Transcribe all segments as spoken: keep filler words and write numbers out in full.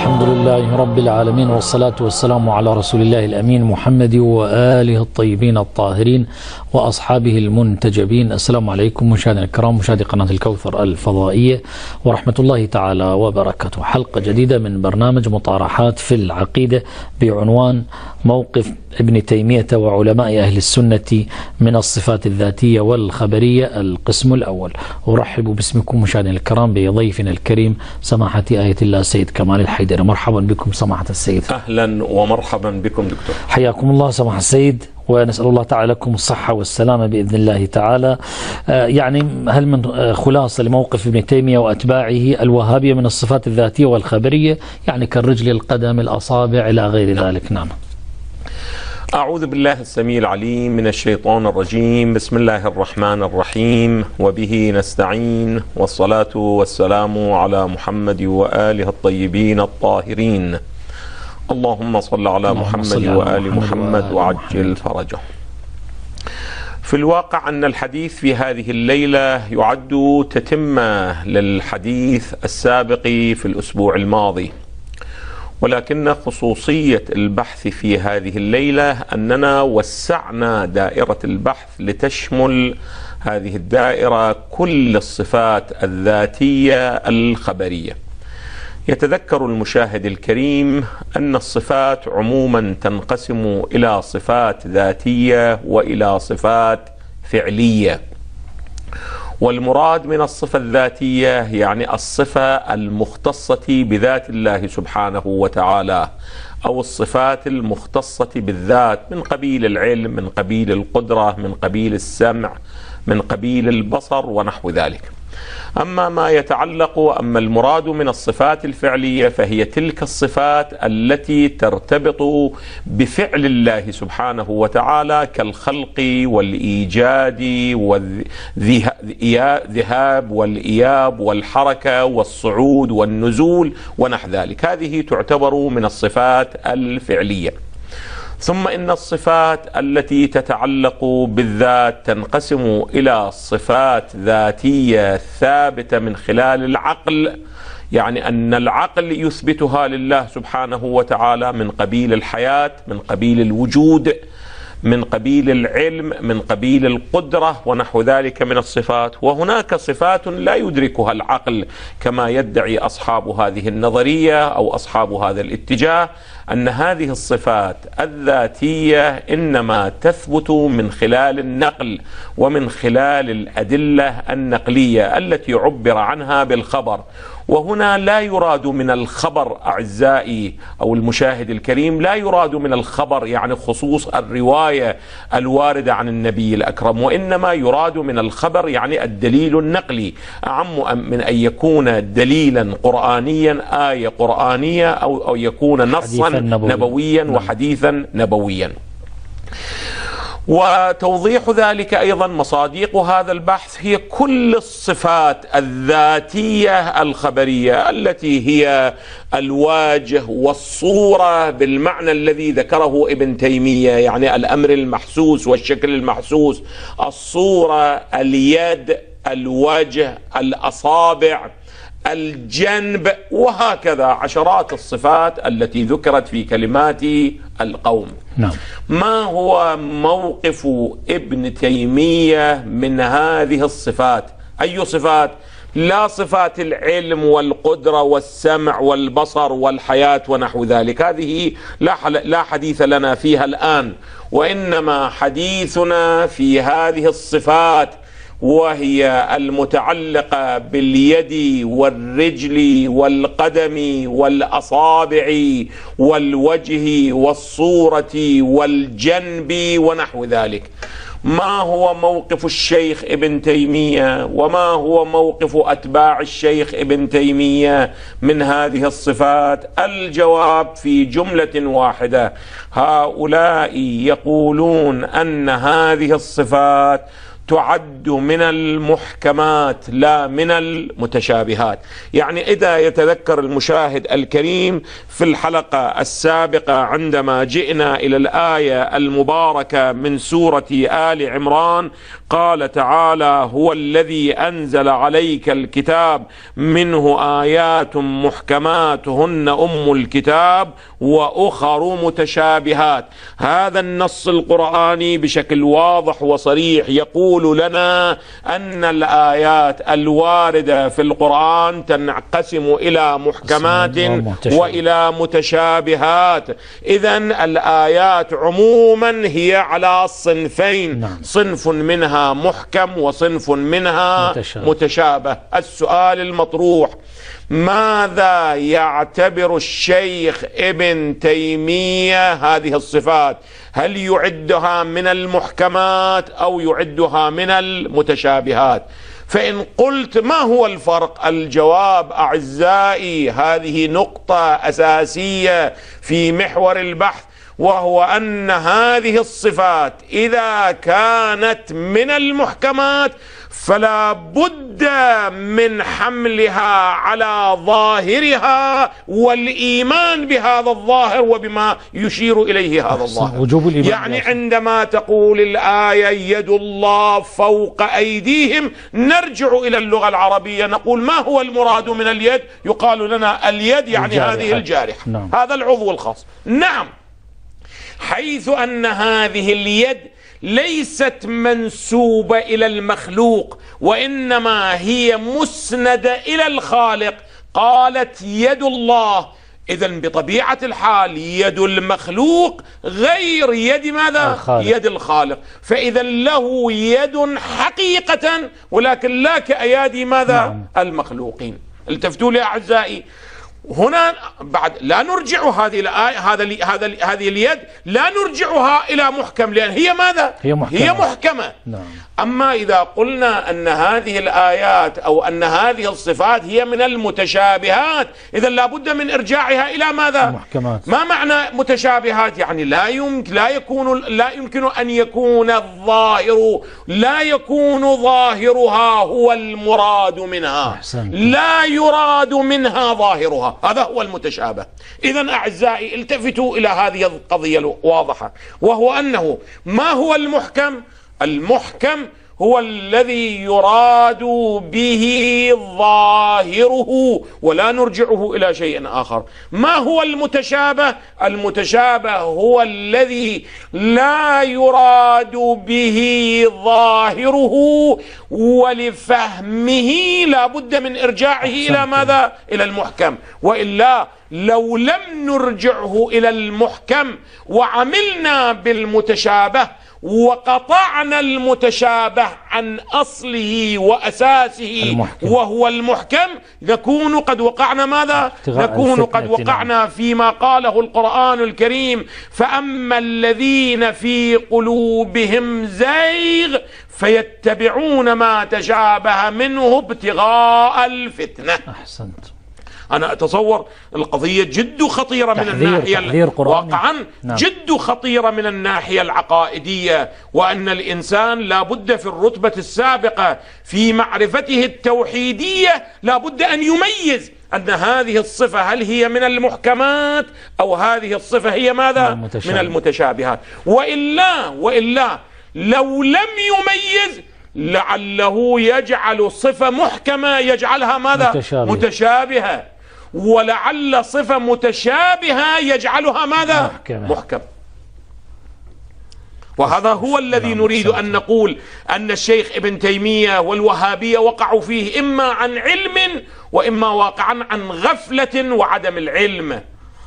الحمد لله رب العالمين، والصلاة والسلام على رسول الله الأمين محمد وآله الطيبين الطاهرين وأصحابه المنتجبين. السلام عليكم مشاهدينا الكرام، مشاهدي قناة الكوثر الفضائية، ورحمة الله تعالى وبركاته. حلقة جديدة من برنامج مطارحات في العقيدة بعنوان موقف ابن تيمية وعلماء أهل السنة من الصفات الذاتية والخبرية، القسم الأول. أرحب باسمكم مشاهدينا الكرام بضيفنا الكريم سماحة آية الله السيد كمال الحيدري. مرحبا بكم سماحة السيد. أهلا ومرحبا بكم دكتور. حياكم الله سماحة السيد، ونسأل الله تعالى لكم الصحة والسلامة بإذن الله تعالى. آه يعني هل من آه خلاصة لموقف ابن تيمية وأتباعه الوهابية من الصفات الذاتية والخبرية، يعني كالرجل، القدم، الأصابع إلى غير ذلك؟ نعم. أعوذ بالله السميع العليم من الشيطان الرجيم. بسم الله الرحمن الرحيم، وبه نستعين، والصلاة والسلام على محمد وآله الطيبين الطاهرين. اللهم صل على محمد وآل محمد وعجل فرجه. في الواقع أن الحديث في هذه الليلة يعد تتمة للحديث السابق في الأسبوع الماضي، ولكن خصوصية البحث في هذه الليلة أننا وسعنا دائرة البحث لتشمل هذه الدائرة كل الصفات الذاتية الخبرية. يتذكر المشاهد الكريم أن الصفات عموما تنقسم إلى صفات ذاتية وإلى صفات فعلية، والمراد من الصفة الذاتية يعني الصفة المختصة بذات الله سبحانه وتعالى، أو الصفات المختصة بالذات من قبيل العلم، من قبيل القدرة، من قبيل السمع، من قبيل البصر ونحو ذلك. أما ما يتعلق أما المراد من الصفات الفعلية فهي تلك الصفات التي ترتبط بفعل الله سبحانه وتعالى كالخلق والإيجاد والذهاب والإياب والحركة والصعود والنزول ونحو ذلك. هذه تعتبر من الصفات الفعلية. ثم إن الصفات التي تتعلق بالذات تنقسم إلى صفات ذاتية ثابتة من خلال العقل، يعني أن العقل يثبتها لله سبحانه وتعالى من قبيل الحياة، من قبيل الوجود، من قبيل العلم، من قبيل القدرة ونحو ذلك من الصفات. وهناك صفات لا يدركها العقل كما يدعي أصحاب هذه النظرية أو أصحاب هذا الاتجاه، أن هذه الصفات الذاتية إنما تثبت من خلال النقل ومن خلال الأدلة النقلية التي عبر عنها بالخبر. وهنا لا يراد من الخبر أعزائي أو المشاهد الكريم، لا يراد من الخبر يعني خصوص الرواية الواردة عن النبي الأكرم، وإنما يراد من الخبر يعني الدليل النقلي، أعم من أن يكون دليلا قرآنيا، آية قرآنية، أو, أو يكون نصا نبوي. نبويا وحديثا نبويا. وتوضيح ذلك أيضا مصاديق هذا البحث هي كل الصفات الذاتية الخبرية التي هي الواجه والصورة بالمعنى الذي ذكره ابن تيمية، يعني الأمر المحسوس والشكل المحسوس، الصورة، اليد، الوجه، الأصابع، الجنب، وهكذا عشرات الصفات التي ذكرت في كلمات القوم. نعم. ما هو موقف ابن تيمية من هذه الصفات؟ أي صفات؟ لا صفات العلم والقدرة والسمع والبصر والحياة ونحو ذلك، هذه لا حديث لنا فيها الآن، وإنما حديثنا في هذه الصفات وهي المتعلقة باليد والرجل والقدم والأصابع والوجه والصورة والجنب ونحو ذلك. ما هو موقف الشيخ ابن تيمية وما هو موقف أتباع الشيخ ابن تيمية من هذه الصفات؟ الجواب في جملة واحدة: هؤلاء يقولون أن هذه الصفات تعد من المحكمات لا من المتشابهات. يعني إذا يتذكر المشاهد الكريم في الحلقة السابقة عندما جئنا إلى الآية المباركة من سورة آل عمران، قال تعالى: هو الذي أنزل عليك الكتاب منه آيات محكمات هن أم الكتاب وأخر متشابهات. هذا النص القرآني بشكل واضح وصريح يقول لنا أن الآيات الواردة في القرآن تنقسم إلى محكمات وإلى متشابهات. إذن الآيات عموما هي على صنفين، صنف منها محكم وصنف منها متشابه. متشابه. السؤال المطروح: ماذا يعتبر الشيخ ابن تيمية هذه الصفات؟ هل يعدها من المحكمات أو يعدها من المتشابهات؟ فإن قلت ما هو الفرق؟ الجواب أعزائي هذه نقطة أساسية في محور البحث، وهو أن هذه الصفات إذا كانت من المحكمات فلا بد من حملها على ظاهرها والإيمان بهذا الظاهر وبما يشير إليه هذا الظاهر. يعني عندما تقول الآية يد الله فوق أيديهم، نرجع إلى اللغة العربية نقول ما هو المراد من اليد؟ يقال لنا اليد يعني الجارحة. هذه الجارحة، نعم. هذا العضو الخاص. نعم، حيث أن هذه اليد ليست منسوبة إلى المخلوق وإنما هي مسندة إلى الخالق. قالت يد الله، إذن بطبيعة الحال يد المخلوق غير يد ماذا؟ الخالق. يد الخالق. فإذا له يد حقيقة ولكن لا كأيادي ماذا؟ نعم. المخلوقين. التفتوا لي أعزائي، هنا بعد لا نرجع هذه الآية هذا هذا هذه اليد لا نرجعها إلى محكم، لأن هي ماذا؟ هي محكمة, هي محكمة. نعم. أما إذا قلنا أن هذه الآيات أو أن هذه الصفات هي من المتشابهات، إذا لابد من إرجاعها إلى ماذا؟ محكمات. ما معنى متشابهات؟ يعني لا يمكن لا يكون لا يمكن أن يكون الظاهر لا يكون ظاهرها هو المراد منها. أحسنت. لا يراد منها ظاهرها، هذا هو المتشابه. إذن أعزائي التفتوا إلى هذه القضية الواضحة، وهو أنه ما هو المحكم؟ المحكم هو الذي يراد به ظاهره ولا نرجعه إلى شيء آخر. ما هو المتشابه؟ المتشابه هو الذي لا يراد به ظاهره ولفهمه لا بد من إرجاعه إلى ماذا؟ إلى المحكم. وإلا لو لم نرجعه إلى المحكم وعملنا بالمتشابه وقطعنا المتشابه عن أصله وأساسه المحكم. وهو المحكم، نكون قد وقعنا ماذا؟ نكون قد وقعنا فيما قاله القرآن الكريم: فأما الذين في قلوبهم زيغ فيتبعون ما تشابه منه ابتغاء الفتنة. أحسنت. أنا أتصور القضية جد خطيرة من الناحية واقعا نعم. جد خطيرة من الناحية العقائدية، وأن الإنسان لا بد في الرتبة السابقة في معرفته التوحيدية لا بد أن يميز أن هذه الصفة هل هي من المحكمات أو هذه الصفة هي ماذا؟ المتشابه. من المتشابهات. وإلا وإلا لو لم يميز لعله يجعل صفة محكمة يجعلها ماذا؟ متشابه. متشابهة، ولعل صفة متشابهة يجعلها ماذا؟ محكمة. محكم. وهذا هو الذي نريد أن نقول أن الشيخ ابن تيمية والوهابية وقعوا فيه إما عن علم وإما واقعا عن غفلة وعدم العلم.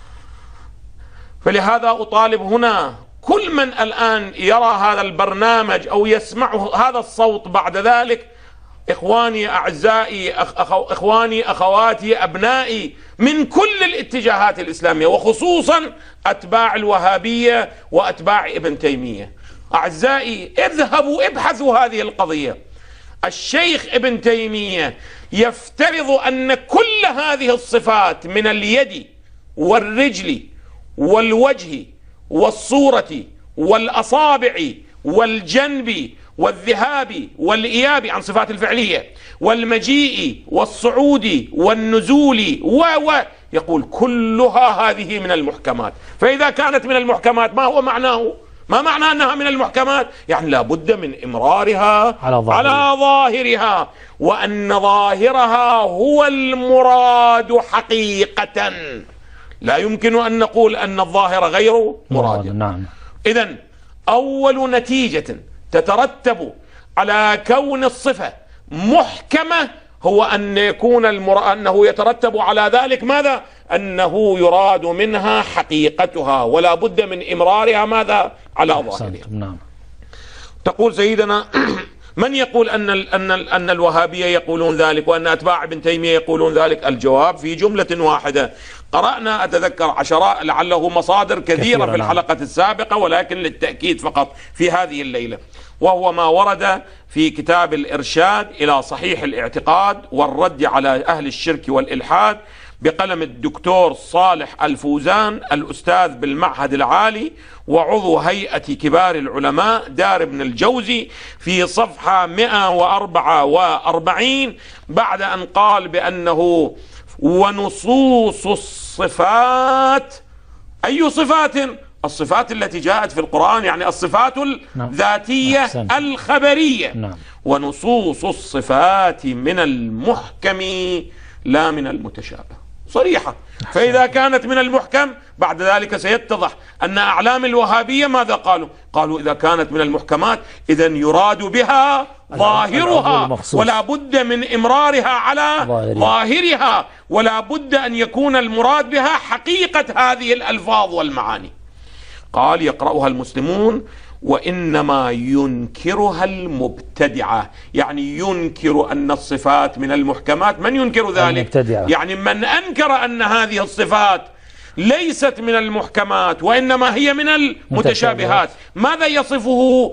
فلهذا أطالب هنا كل من الآن يرى هذا البرنامج أو يسمع هذا الصوت بعد ذلك، إخواني أعزائي، أخ إخواني أخواتي أبنائي من كل الاتجاهات الإسلامية وخصوصا أتباع الوهابية وأتباع ابن تيمية، أعزائي اذهبوا ابحثوا هذه القضية. الشيخ ابن تيمية يفترض أن كل هذه الصفات من اليد والرجل والوجه والصورة والأصابع والجنب والذهاب والإياب عن صفات الفعلية، والمجيء والصعود والنزول و و يقول كلها هذه من المحكمات. فإذا كانت من المحكمات ما هو معناه؟ ما معنى أنها من المحكمات؟ يعني لا بد من إمرارها على ظاهرها, على ظاهرها وأن ظاهرها هو المراد حقيقة. لا يمكن أن نقول أن الظاهر غير مراد. نعم. إذن أول نتيجة تترتب على كون الصفة محكمة هو أن يكون المر... أنه يترتب على ذلك ماذا؟ أنه يراد منها حقيقتها ولا بد من إمرارها ماذا؟ على ظاهرها. نعم. تقول سيدنا من يقول أن ال أن ال أن الوهابية يقولون ذلك وأن أتباع ابن تيمية يقولون ذلك؟ الجواب في جملة واحدة. قرأنا أتذكر عشرات لعله مصادر كثيرة, كثيرة في الحلقة نعم. السابقة، ولكن للتأكيد فقط في هذه الليلة، وهو ما ورد في كتاب الإرشاد إلى صحيح الاعتقاد والرد على أهل الشرك والإلحاد بقلم الدكتور صالح الفوزان الأستاذ بالمعهد العالي وعضو هيئة كبار العلماء دار ابن الجوزي في صفحة مئة وأربعة وأربعين، بعد أن قال بأنه ونصوص الصفات. أي صفات؟ الصفات التي جاءت في القرآن، يعني الصفات الذاتية الخبرية. نعم. ونصوص الصفات من المحكم لا من المتشابه. صريحة. فإذا كانت من المحكم بعد ذلك سيتضح أن أعلام الوهابية ماذا قالوا؟ قالوا إذا كانت من المحكمات إذن يراد بها ظاهرها ولا بد من إمرارها على ظاهرها ولا بد أن يكون المراد بها حقيقة هذه الألفاظ والمعاني. قال يقرأها المسلمون وإنما ينكرها المبتدعة، يعني ينكر أن الصفات من المحكمات. من ينكر ذلك؟ المبتدعة. يعني من أنكر أن هذه الصفات ليست من المحكمات وإنما هي من المتشابهات. ماذا يصفه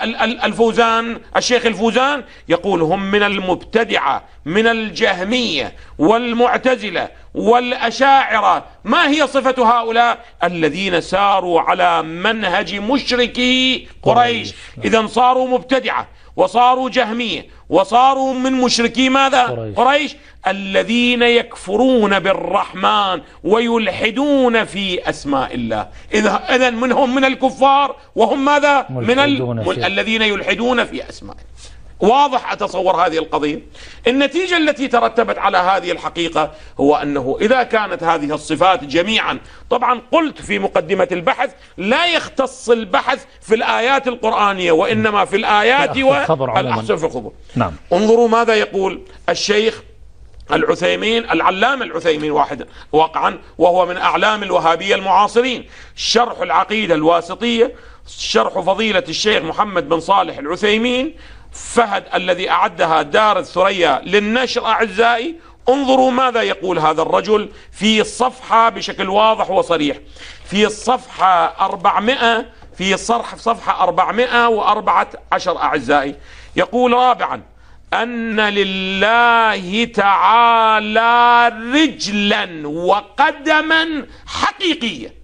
الفوزان الشيخ الفوزان؟ يقول هم من المبتدعة من الجهمية والمعتزلة والأشاعرة. ما هي صفة هؤلاء؟ الذين ساروا على منهج مشركي قريش. إذن صاروا مبتدعة وصاروا جهمية وصاروا من مشركي ماذا؟ قريش. قريش الذين يكفرون بالرحمن ويلحدون في أسماء الله. إذن منهم من الكفار وهم ماذا؟ من ال... الذين يلحدون في أسماء. واضح أتصور هذه القضية. النتيجة التي ترتبت على هذه الحقيقة هو أنه إذا كانت هذه الصفات جميعا، طبعا قلت في مقدمة البحث لا يختص البحث في الآيات القرآنية وإنما في الآيات والأحسن في الخبر. نعم. انظروا ماذا يقول الشيخ العثيمين العلامة العثيمين واحد واقعا وهو من أعلام الوهابية المعاصرين. شرح العقيدة الواسطية، شرح فضيلة الشيخ محمد بن صالح العثيمين فهد الذي أعدها دار الثريا للنشر. أعزائي انظروا ماذا يقول هذا الرجل في الصفحة بشكل واضح وصريح، في الصفحة أربعمائة في صرح صفحة أربعمائة وأربعة عشر. أعزائي يقول رابعا أن لله تعالى رجلا وقدما حقيقية.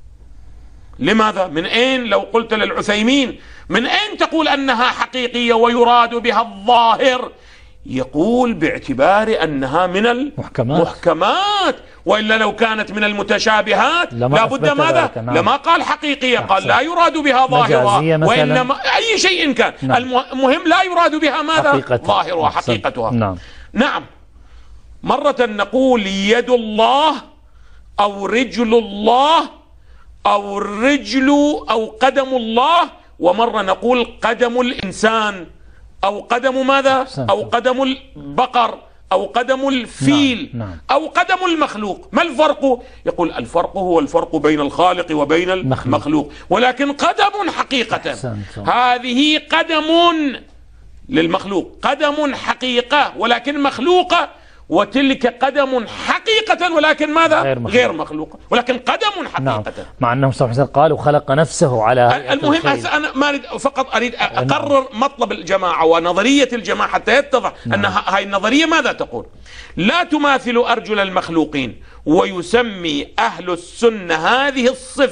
لماذا؟ من أين لو قلت للعثيمين من أين تقول أنها حقيقية ويراد بها الظاهر؟ يقول باعتبار أنها من المحكمات، وإلا لو كانت من المتشابهات لا بد ماذا؟ نعم. لما قال حقيقية، قال لا يراد بها ظاهرها وإنما أي شيء كان. نعم. المهم لا يراد بها ماذا؟ ظاهرها حقيقتها. نعم. نعم. مرة نقول يد الله أو رجل الله أو الرجل أو قدم الله، ومرة نقول قدم الإنسان أو قدم ماذا؟ أو قدم البقر أو قدم الفيل. نعم. نعم. أو قدم المخلوق. ما الفرق؟ يقول الفرق هو الفرق بين الخالق وبين المخلوق، ولكن قدم حقيقة. هذه قدم للمخلوق، قدم حقيقة ولكن مخلوقة، وتلك قدم حقيقة ولكن ماذا؟ غير مخلوقة, غير مخلوقة. ولكن قدم حقيقة. نعم. مع أنه صلى الله عليه وسلم قال وخلق نفسه على. المهم أنا ما أريد فقط أريد أقرر مطلب الجماعة ونظرية الجماعة حتى يتضح. نعم. أن هاي النظرية ماذا تقول؟ لا تماثل أرجل المخلوقين، ويسمي أهل السنة هذه الصفة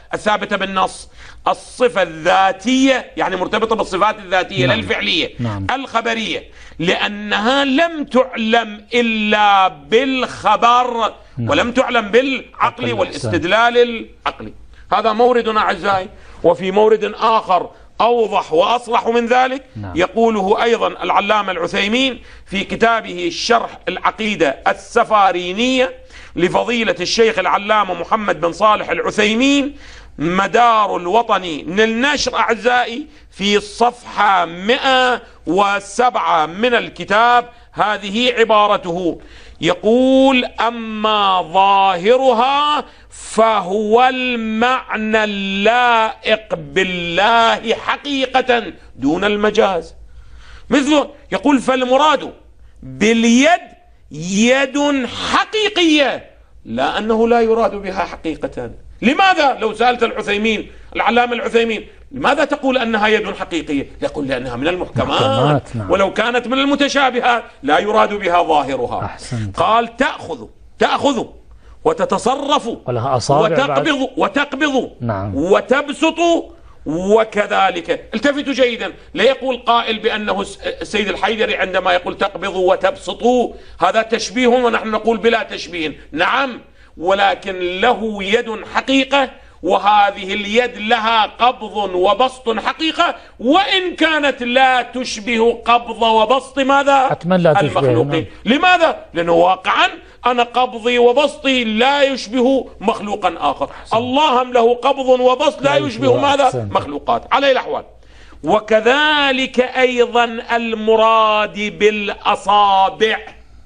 الثابتة بالنص. الصفة الذاتية يعني مرتبطة بالصفات الذاتية لا الفعلية. نعم. الخبرية لأنها لم تعلم إلا بالخبر. نعم. ولم تعلم بالعقل والاستدلال العقلي. هذا مورد أعزائي. وفي مورد آخر أوضح وأصلح من ذلك. نعم. يقوله أيضا العلامة العثيمين في كتابه شرح العقيدة السفارينية لفضيلة الشيخ العلامة محمد بن صالح العثيمين مدار الوطني للنشر أعزائي في الصفحة مئة وسبعة من الكتاب. هذه عبارته، يقول: أما ظاهرها فهو المعنى اللائق بالله حقيقة دون المجاز. مثله يقول: فالمراد باليد يد حقيقية، لا أنه لا يراد بها حقيقة. لماذا؟ لو سألت العثيمين العلامة العثيمين لماذا تقول أنها يد حقيقية؟ يقول: لأنها من المحكمات. نعم. ولو كانت من المتشابهات لا يراد بها ظاهرها. أحسنت. قال: تأخذ تأخذ وتتصرف وتقبض وتقبض. نعم. وتبسط وكذلك. التفتوا جيدا، لا يقول قائل بأنه السيد الحيدري عندما يقول تقبض وتبسط هذا تشبيه ونحن نقول بلا تشبيه. نعم، ولكن له يد حقيقة، وهذه اليد لها قبض وبسط حقيقة، وإن كانت لا تشبه قبض وبسط ماذا؟ المخلوقين. لماذا؟ لأنه واقعا أنا قبضي وبسطي لا يشبه مخلوقا آخر. الله له قبض وبسط لا يشبه ماذا؟ مخلوقات على الأحوال. وكذلك أيضا المراد بالأصابع،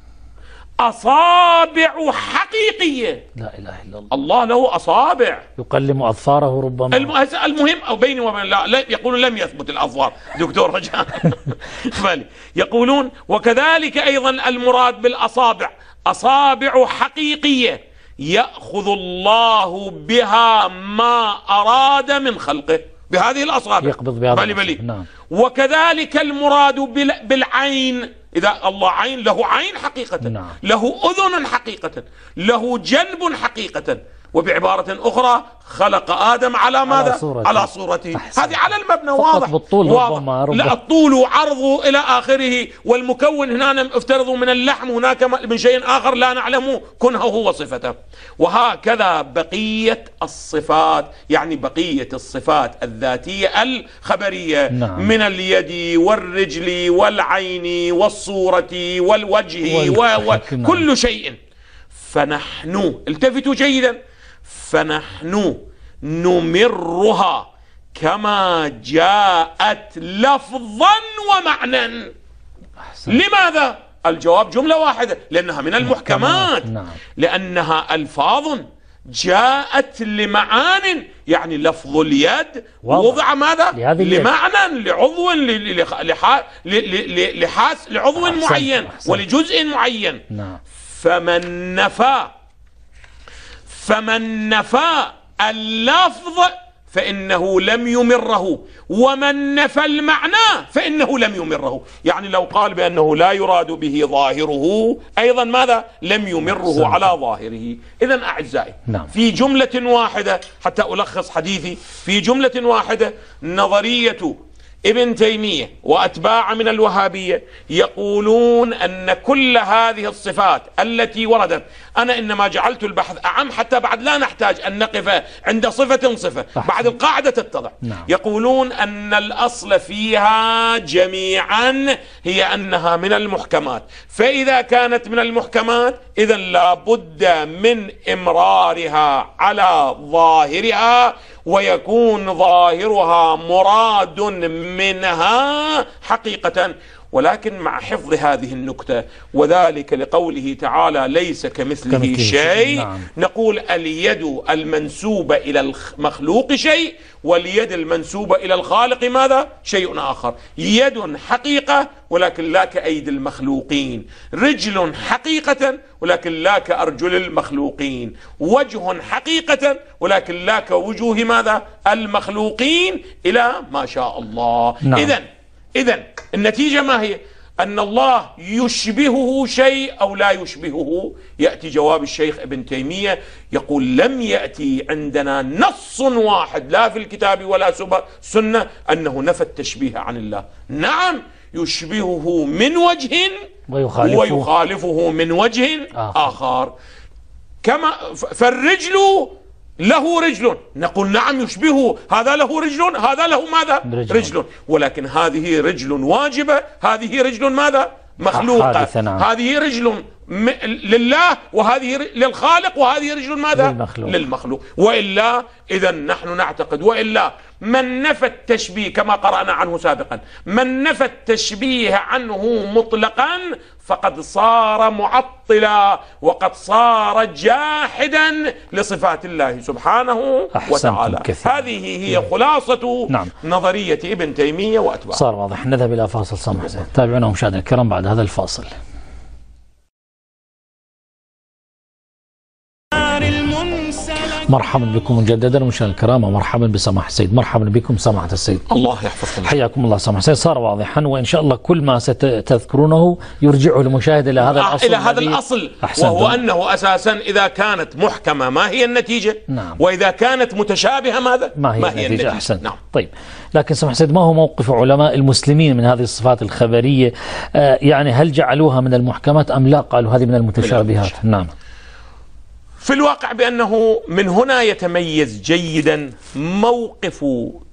أصابع حقيقية. لا إله إلا الله. الله له أصابع يقلم أظفاره ربما. المهم أو بيني وبين لا, لا يقولون لم يثبت الأظفار دكتور رجاء. يقولون وكذلك أيضا المراد بالأصابع أصابع حقيقية يأخذ الله بها ما أراد من خلقه، بهذه الأصابع يقبض بهذا. بلي بلي. نعم. وكذلك المراد بالعين، إذا الله عين له عين حقيقة. نعم. له أذن حقيقة، له جنب حقيقة، وبعبارة أخرى خلق آدم على ماذا؟ على صورته, على صورته. هذه على المبنى واضح. بالطول واضح. ربما ربما. لا، الطول وعرضه إلى آخره، والمكون هنا افترض من اللحم، هناك من شيء آخر لا نعلم كنهه وصفته. وهكذا بقية الصفات، يعني بقية الصفات الذاتية الخبرية. نعم. من اليد والرجل والعين والصورة والوجه وكل شيء. فنحن التفتوا جيدا، فنحن نمرها كما جاءت لفظا ومعنى. أحسن. لماذا؟ الجواب جملة واحدة، لأنها من المحكمات. نعم. لأنها ألفاظ جاءت لمعان، يعني لفظ اليد وضع ماذا؟ لمعنى، لعضو، لحاس، لعضو أحسن. معين. أحسن. ولجزء معين. نعم. فمن نفى فمن نفى اللفظ فإنه لم يمره، ومن نفى المعنى فإنه لم يمره. يعني لو قال بأنه لا يراد به ظاهره أيضا ماذا؟ لم يمره على ظاهره. إذن أعزائي، نعم. في جملة واحدة حتى ألخص حديثي، في جملة واحدة نظرية ابن تيمية وأتباع من الوهابية يقولون أن كل هذه الصفات التي وردت، أنا إنما جعلت البحث أعم حتى بعد لا نحتاج أن نقف عند صفة صفة، بعد القاعدة تتضح. نعم. يقولون أن الأصل فيها جميعا هي أنها من المحكمات، فإذا كانت من المحكمات إذن لا بد من إمرارها على ظاهرها، ويكون ظاهرها مراد منها حقيقة، ولكن مع حفظ هذه النكتة، وذلك لقوله تعالى ليس كمثله شيء. نعم. نقول اليد المنسوبة إلى المخلوق شيء، واليد المنسوبة إلى الخالق ماذا؟ شيء آخر. يد حقيقة ولكن لا كأيدي المخلوقين، رجل حقيقة ولكن لا كأرجل المخلوقين، وجه حقيقة ولكن لا كوجوه ماذا؟ المخلوقين، إلى ما شاء الله. نعم. إذن إذن النتيجة ما هي؟ أن الله يشبهه شيء أو لا يشبهه؟ يأتي جواب الشيخ ابن تيمية يقول لم يأتي عندنا نص واحد لا في الكتاب ولا سنة أنه نفى التشبيه عن الله. نعم يشبهه من وجه ويخالفه, ويخالفه من وجه آخر, آخر. كما فالرجل له رجل، نقول نعم يشبهه، هذا له رجل هذا له ماذا؟ رجل, رجل. ولكن هذه رجل واجبة، هذه رجل ماذا؟ مخلوقة. نعم. هذه رجل لله وهذه للخالق وهذه رجل ماذا؟ للمخلوق. للمخلوق. وإلا إذا نحن نعتقد وإلا من نفى التشبيه كما قرأنا عنه سابقا، من نفى التشبيه عنه مطلقا فقد صار معطلا وقد صار جاحدا لصفات الله سبحانه وتعالى. كثير. هذه هي خلاصة نعم. نظرية ابن تيمية وأتباعه. صار واضح. نذهب إلى فاصل سمح زين. تابعونا مشاهدينا الكرام بعد هذا الفاصل. مرحبا بكم مجددا مشاهدينا الكرام، ومرحبا بسماحة السيد. مرحبا بكم سماحة السيد. الله يحفظكم. حياكم الله سماحة السيد. صار واضحا، وإن شاء الله كل ما ستذكرونه يرجعه المشاهد إلى هذا الأصل إلى هذا الأصل وهو أنه أساسا إذا كانت محكمة ما هي النتيجة؟ نعم. وإذا كانت متشابهة ماذا؟ ما هي, ما هي النتيجة, النتيجة. أحسن. نعم. طيب، لكن سماحة السيد ما هو موقف علماء المسلمين من هذه الصفات الخبرية؟ آه يعني هل جعلوها من المحكمات أم لا قالوا هذه من المتشابهات؟ نعم. في الواقع بأنه من هنا يتميز جيدا موقف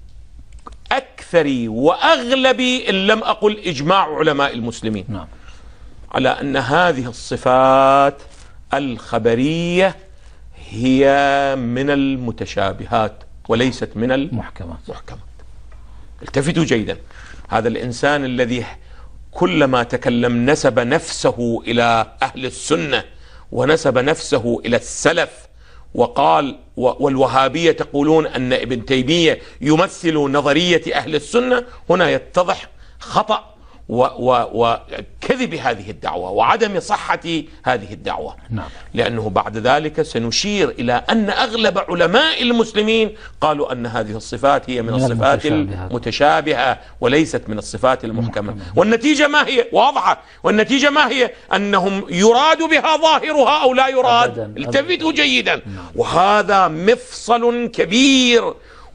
أكثر وأغلب إن لم أقل إجماع علماء المسلمين نعم. على أن هذه الصفات الخبرية هي من المتشابهات وليست من المحكمات. محكمات. التفتوا جيدا، هذا الإنسان الذي كلما تكلم نسب نفسه إلى أهل السنة ونسب نفسه إلى السلف وقال والوهابية تقولون أن ابن تيمية يمثل نظرية أهل السنة، هنا يتضح خطأ وكذب هذه الدعوة وعدم صحة هذه الدعوة. نعم. لأنه بعد ذلك سنشير إلى أن أغلب علماء المسلمين قالوا أن هذه الصفات هي من, من الصفات المتشابهة وليست من الصفات المحكمة. والنتيجة ما هي؟ واضحة. والنتيجة ما هي؟ أنهم يراد بها ظاهرها أو لا يراد. التفتوا جيدا. نعم. وهذا مفصل كبير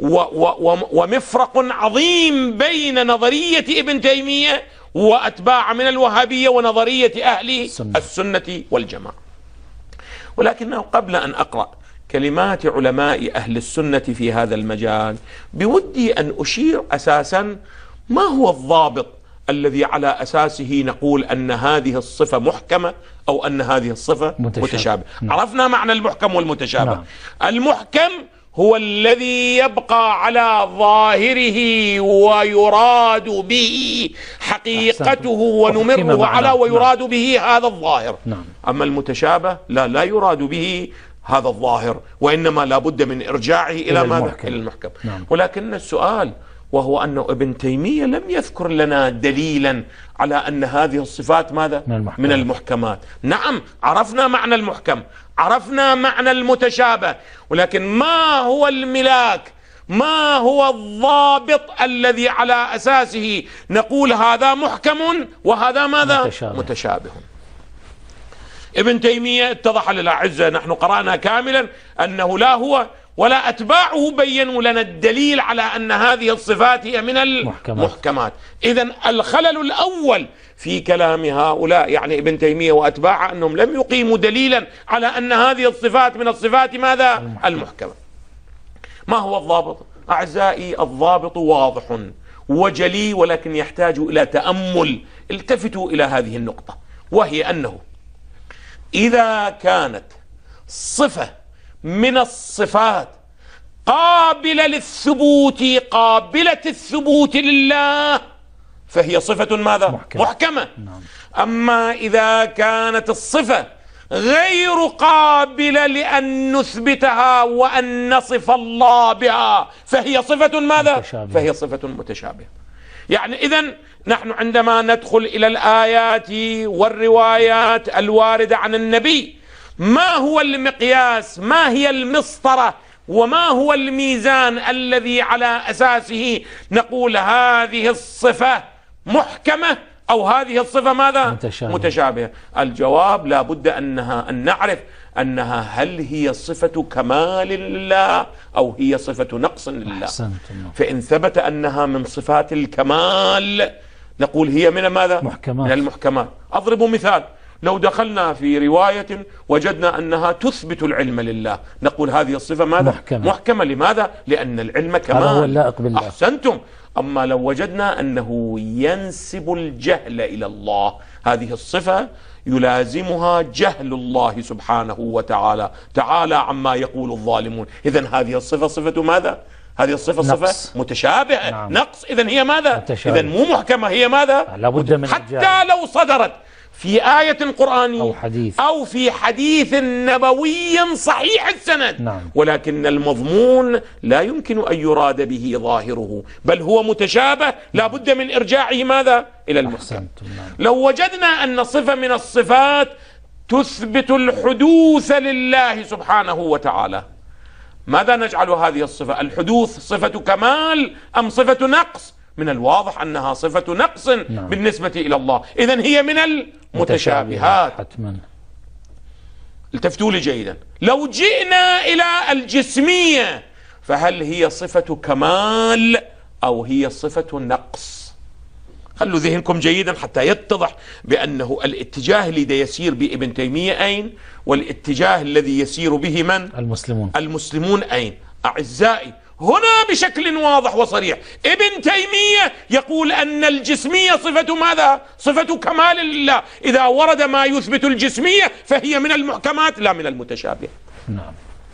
ومفرق عظيم بين نظرية ابن تيمية وأتباع من الوهابية ونظرية أهل السنة, السنة والجماعة. ولكنه قبل أن أقرأ كلمات علماء أهل السنة في هذا المجال بودي أن أشير أساسا ما هو الضابط الذي على أساسه نقول أن هذه الصفة محكمة أو أن هذه الصفة متشابهة. متشابه. نعم. عرفنا معنى المحكم والمتشابه. نعم. المحكم هو الذي يبقى على ظاهره ويراد به حقيقته ونمره على ويراد نعم. به هذا الظاهر. نعم. أما المتشابه لا لا يراد به هذا الظاهر، وإنما لا بد من إرجاعه إلى, إلى ماذا؟ إلى المحكم. نعم. ولكن السؤال وهو أن ابن تيمية لم يذكر لنا دليلا على أن هذه الصفات ماذا؟ من المحكمات. من المحكمات. نعم عرفنا معنى المحكم، عرفنا معنى المتشابه، ولكن ما هو الملاك؟ ما هو الضابط الذي على أساسه نقول هذا محكم وهذا ماذا؟ متشابه, متشابه. ابن تيمية اتضح للأعزة، نحن قرأنا كاملا أنه لا هو ولا أتباعه بينوا لنا الدليل على أن هذه الصفات هي من المحكمات. إذن الخلل الأول في كلام هؤلاء يعني ابن تيمية وأتباعه أنهم لم يقيموا دليلا على أن هذه الصفات من الصفات ماذا؟ المحكمة. المحكمة. ما هو الضابط؟ أعزائي الضابط واضح وجلي ولكن يحتاج إلى تأمل. التفتوا إلى هذه النقطة، وهي أنه إذا كانت صفة من الصفات قابلة للثبوت قابلة الثبوت لله فهي صفة ماذا؟ محكمة, محكمة. نعم. أما إذا كانت الصفة غير قابلة لأن نثبتها وأن نصف الله بها فهي صفة ماذا؟ متشابه. فهي صفة متشابهة. يعني إذن نحن عندما ندخل إلى الآيات والروايات الواردة عن النبي، ما هو المقياس؟ ما هي المسطرة؟ وما هو الميزان الذي على أساسه نقول هذه الصفة محكمة أو هذه الصفة ماذا؟ متشابهة. متشابهة. الجواب لا بد أنها أن نعرف أنها هل هي صفة كمال لله أو هي صفة نقص لله. أحسنتم. فإن ثبت أنها من صفات الكمال نقول هي من ماذا؟ محكمات. من المحكمات. أضرب مثال، لو دخلنا في رواية وجدنا أنها تثبت العلم لله نقول هذه الصفة ماذا؟ محكمة. محكمة. لماذا؟ لأن العلم كمال. هذا هو اللائق بالله. أحسنتم. أما لو وجدنا أنه ينسب الجهل إلى الله هذه الصفة يلازمها جهل الله سبحانه وتعالى تعالى عما يقول الظالمون. إذن هذه الصفة صفة ماذا؟ هذه الصفة نقص. صفة متشابهة. نعم. نقص. إذن هي ماذا؟ إذن مو محكمة، هي ماذا؟ لابد من حتى الجهل. لو صدرت في آية قرآنية أو حديث أو في حديث نبوي صحيح السند. نعم. ولكن المضمون لا يمكن أن يراد به ظاهره بل هو متشابه لا بد من إرجاعه ماذا؟ إلى المحكم. نعم. لو وجدنا أن صفة من الصفات تثبت الحدوث لله سبحانه وتعالى ماذا نجعل هذه الصفة؟ الحدوث صفة كمال أم صفة نقص؟ من الواضح أنها صفة نقص. نعم. بالنسبة إلى الله. إذن هي من المتشابهات. حتما. التفتوا لي جيدا، لو جئنا إلى الجسمية فهل هي صفة كمال أو هي صفة نقص؟ خلوا ذهنكم جيدا حتى يتضح بأنه الاتجاه الذي يسير بابن تيمية أين، والاتجاه الذي يسير به من؟ المسلمون. المسلمون أين؟ أعزائي، هنا بشكل واضح وصريح ابن تيمية يقول أن الجسمية صفة ماذا؟ صفة كمال لله. إذا ورد ما يثبت الجسمية فهي من المحكمات لا من المتشابهة. نعم.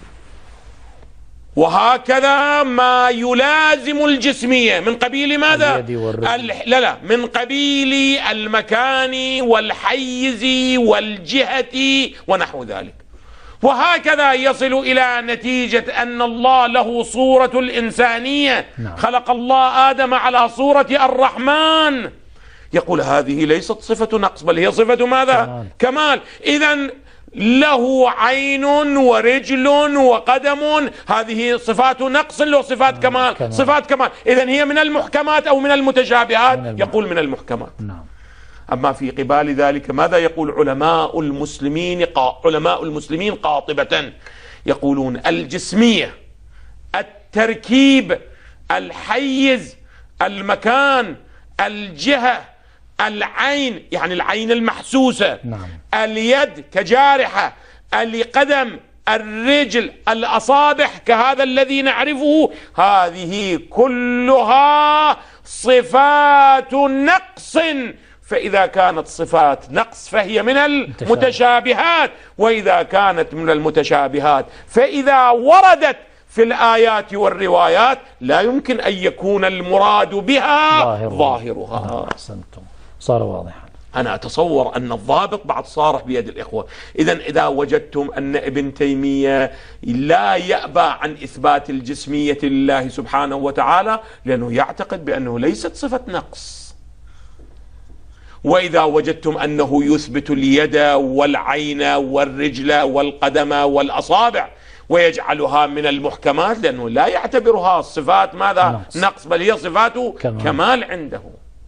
وهكذا ما يلازم الجسمية من قبيل ماذا؟ ال... لا لا من قبيل المكان والحيز والجهة ونحو ذلك. وهكذا يصل إلى نتيجة أن الله له صورة الإنسانية. نعم. خلق الله آدم على صورة الرحمن. يقول هذه ليست صفة نقص بل هي صفة ماذا؟ كمال, كمال. إذن له عين ورجل وقدم، هذه صفات نقص له صفات نعم. كمال. كمال صفات كمال. إذن هي من المحكمات أو من المتشابهات؟ من يقول من المحكمات. نعم. أما في قبال ذلك ماذا يقول علماء المسلمين علماء المسلمين قاطبة؟ يقولون الجسمية، التركيب، الحيز، المكان، الجهة، العين يعني العين المحسوسة. نعم. اليد كجارحة، القدم، الرجل، الأصابع كهذا الذي نعرفه، هذه كلها صفات نقص. فإذا كانت صفات نقص فهي من المتشابهات، وإذا كانت من المتشابهات فإذا وردت في الآيات والروايات لا يمكن أن يكون المراد بها ظاهر. ظاهرها. أحسنتم، صار واضحا. أنا أتصور أن الضابط بعد صارح بيد الإخوة. إذن إذا وجدتم أن ابن تيمية لا يأبى عن إثبات الجسمية لله سبحانه وتعالى لأنه يعتقد بأنه ليست صفة نقص، وإذا وجدتم أنه يثبت اليد والعين والرجل والقدم والأصابع ويجعلها من المحكمات لأنه لا يعتبرها صفات ماذا؟ نقص, نقص بل هي صفات كمال. كمال عنده.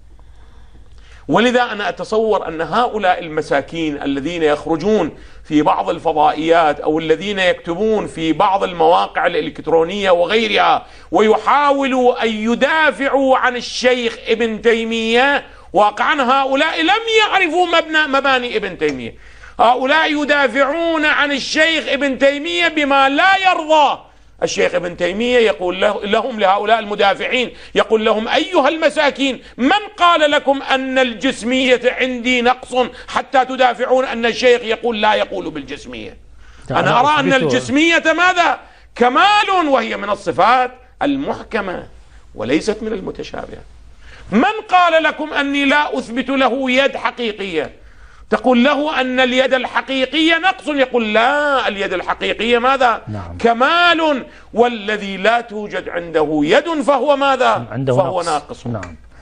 ولذا أنا أتصور أن هؤلاء المساكين الذين يخرجون في بعض الفضائيات أو الذين يكتبون في بعض المواقع الإلكترونية وغيرها ويحاولوا أن يدافعوا عن الشيخ ابن تيمية، واقعا هؤلاء لم يعرفوا مبنى مباني ابن تيمية. هؤلاء يدافعون عن الشيخ ابن تيمية بما لا يرضى الشيخ ابن تيمية. يقول لهم لهؤلاء المدافعين يقول لهم أيها المساكين من قال لكم أن الجسمية عندي نقص حتى تدافعون أن الشيخ يقول لا يقول بالجسمية؟ أنا أرى أن الجسمية ماذا؟ كمال، وهي من الصفات المحكمة وليست من المتشابهة. من قال لكم أني لا أثبت له يد حقيقية؟ تقول له أن اليد الحقيقية نقص، يقول لا، اليد الحقيقية ماذا؟ نعم. كمال، والذي لا توجد عنده يد فهو ماذا؟ عنده فهو نقص. ناقص. نعم.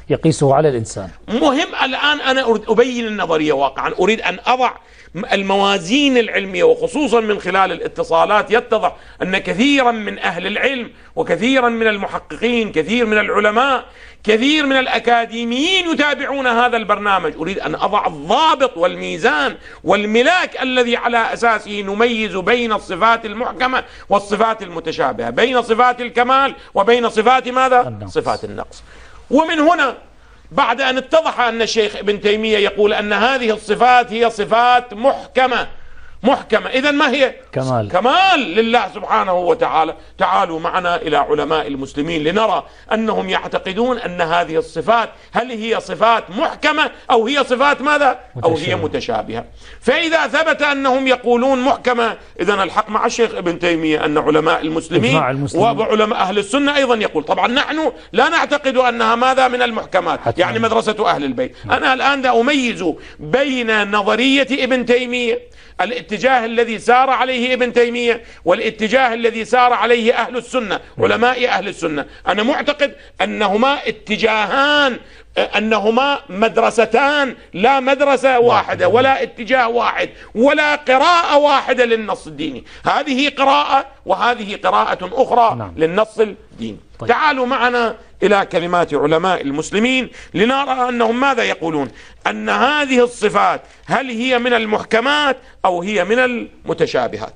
يقيسه على الإنسان. مهم الآن أنا أريد أبين النظرية واقعا، أريد أن أضع الموازين العلمية، وخصوصا من خلال الاتصالات يتضح أن كثيرا من أهل العلم وكثيرا من المحققين، كثير من العلماء، كثير من الأكاديميين يتابعون هذا البرنامج. أريد أن أضع الضابط والميزان والملاك الذي على أساسه نميز بين الصفات المحكمة والصفات المتشابهة، بين صفات الكمال وبين صفات ماذا؟ النقص. صفات النقص. ومن هنا بعد أن اتضح أن الشيخ ابن تيمية يقول أن هذه الصفات هي صفات محكمة محكمة، إذن ما هي؟ كمال كمال لله سبحانه وتعالى. تعالوا معنا إلى علماء المسلمين لنرى أنهم يعتقدون أن هذه الصفات هل هي صفات محكمة أو هي صفات ماذا؟ أو هي متشابهة. فإذا ثبت أنهم يقولون محكمة، إذن الحق مع الشيخ ابن تيمية أن علماء المسلمين, المسلمين. وعلماء أهل السنة أيضا يقول. طبعا نحن لا نعتقد أنها ماذا من المحكمات، حتما. يعني مدرسة أهل البيت. أنا الآن لا أميز بين نظرية ابن تيمية، الاتجاه الذي سار عليه ابن تيمية، والاتجاه الذي سار عليه أهل السنة، علماء أهل السنة. أنا معتقد أنهما اتجاهان، أنهما مدرستان، لا مدرسة واحدة ولا اتجاه واحد ولا قراءة واحدة للنص الديني. هذه قراءة وهذه قراءة أخرى نعم. للنص الديني. طيب. تعالوا معنا إلى كلمات علماء المسلمين لنرى أنهم ماذا يقولون، أن هذه الصفات هل هي من المحكمات أو هي من المتشابهات.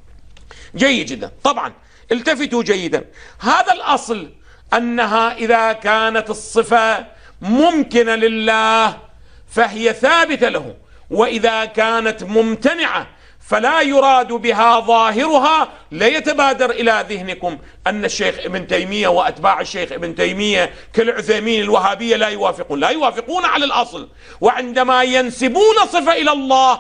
جيد جدا. طبعا التفتوا جيدا، هذا الأصل أنها إذا كانت الصفة ممكنة لله فهي ثابتة له، وإذا كانت ممتنعة فلا يراد بها ظاهرها. لا يتبادر إلى ذهنكم أن الشيخ ابن تيمية وأتباع الشيخ ابن تيمية كالعثيمين الوهابية لا يوافقون، لا يوافقون على الأصل. وعندما ينسبون صفة إلى الله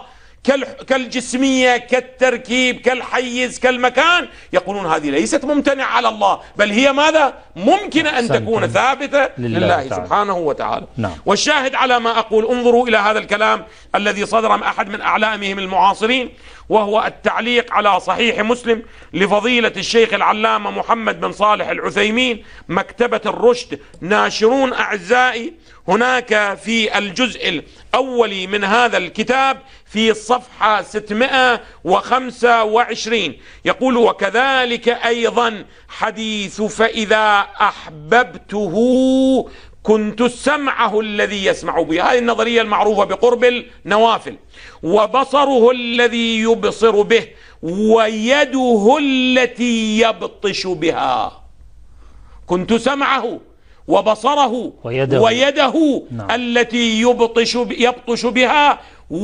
كالجسمية، كالتركيب، كالحيز، كالمكان، يقولون هذه ليست ممتنعة على الله، بل هي ماذا؟ ممكنة أن تكون ثابتة لله, لله سبحانه وتعالى. نعم. والشاهد على ما أقول، انظروا إلى هذا الكلام الذي صدر من أحد من أعلامهم المعاصرين، وهو التعليق على صحيح مسلم لفضيلة الشيخ العلامة محمد بن صالح العثيمين، مكتبة الرشد، ناشرون أعزائي. هناك في الجزء الأول من هذا الكتاب في الصفحة ستمائة وخمسة وعشرين يقول: وكذلك أيضا حديث فإذا أحببته كنت سمعه الذي يسمع به، هذه النظرية المعروفة بقرب النوافل، وبصره الذي يبصر به، ويده التي يبطش بها. كنت سمعه وبصره ويده, ويده نعم. التي يبطش يبطش بها،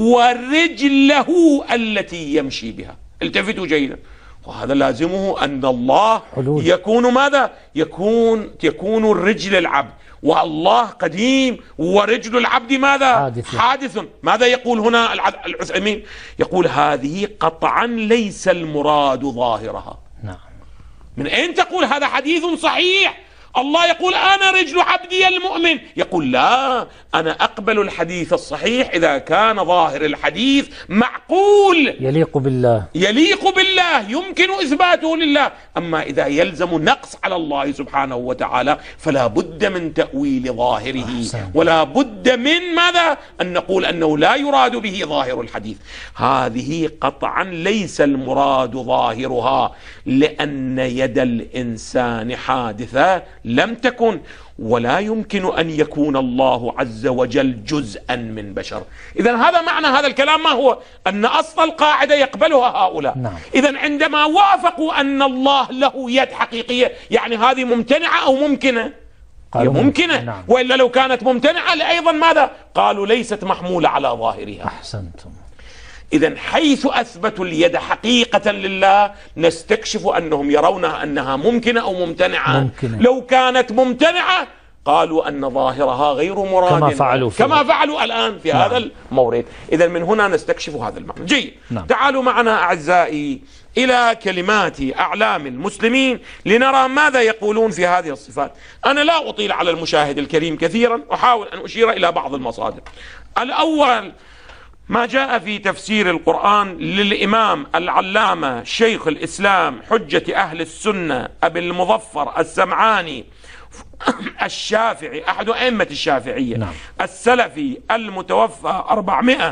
ورجله التي يمشي بها. التفتوا جيدا، وهذا لازمه أن الله حلول. يكون ماذا؟ يكون تكون الرجل العبد، والله قديم، ورجل العبد ماذا؟ حادث. حادث. ماذا يقول هنا العثيمين؟ يقول هذه قطعا ليس المراد ظاهرها. نعم. من أين تقول هذا حديث صحيح؟ الله يقول أنا رجل عبدي المؤمن، يقول لا، أنا أقبل الحديث الصحيح إذا كان ظاهر الحديث معقول، يليق بالله، يليق بالله، يمكن إثباته لله. أما إذا يلزم نقص على الله سبحانه وتعالى فلا بد من تأويل ظاهره، ولا بد من ماذا؟ أن نقول أنه لا يراد به ظاهر الحديث. هذه قطعا ليس المراد ظاهرها، لأن يد الإنسان حادثة لم تكن، ولا يمكن أن يكون الله عز وجل جزءا من بشر. إذن هذا معنى هذا الكلام، ما هو؟ أن أصل القاعدة يقبلها هؤلاء. نعم. إذن عندما وافقوا أن الله له يد حقيقية، يعني هذه ممتنعة أو ممكنة؟ هي ممكنة. نعم. وإلا لو كانت ممتنعة لأيضا ماذا؟ قالوا ليست محمولة على ظاهرها. أحسنتم. إذن حيث أثبتوا اليد حقيقة لله نستكشف أنهم يرونها أنها ممكنة أو ممتنعة. ممكنة. لو كانت ممتنعة قالوا أن ظاهرها غير مراد، كما فعلوا كما فعلوا الآن في نعم. هذا المورد. إذن من هنا نستكشف هذا المعنى. جيد. نعم. تعالوا معنا أعزائي إلى كلمات أعلام المسلمين لنرى ماذا يقولون في هذه الصفات. أنا لا أطيل على المشاهد الكريم كثيرا، أحاول أن أشير إلى بعض المصادر. الأول ما جاء في تفسير القرآن للإمام العلامة شيخ الإسلام حجة أهل السنة أبي المظفر السمعاني، الشافعي أحد أئمة الشافعية، نعم. السلفي، المتوفى أربعمائة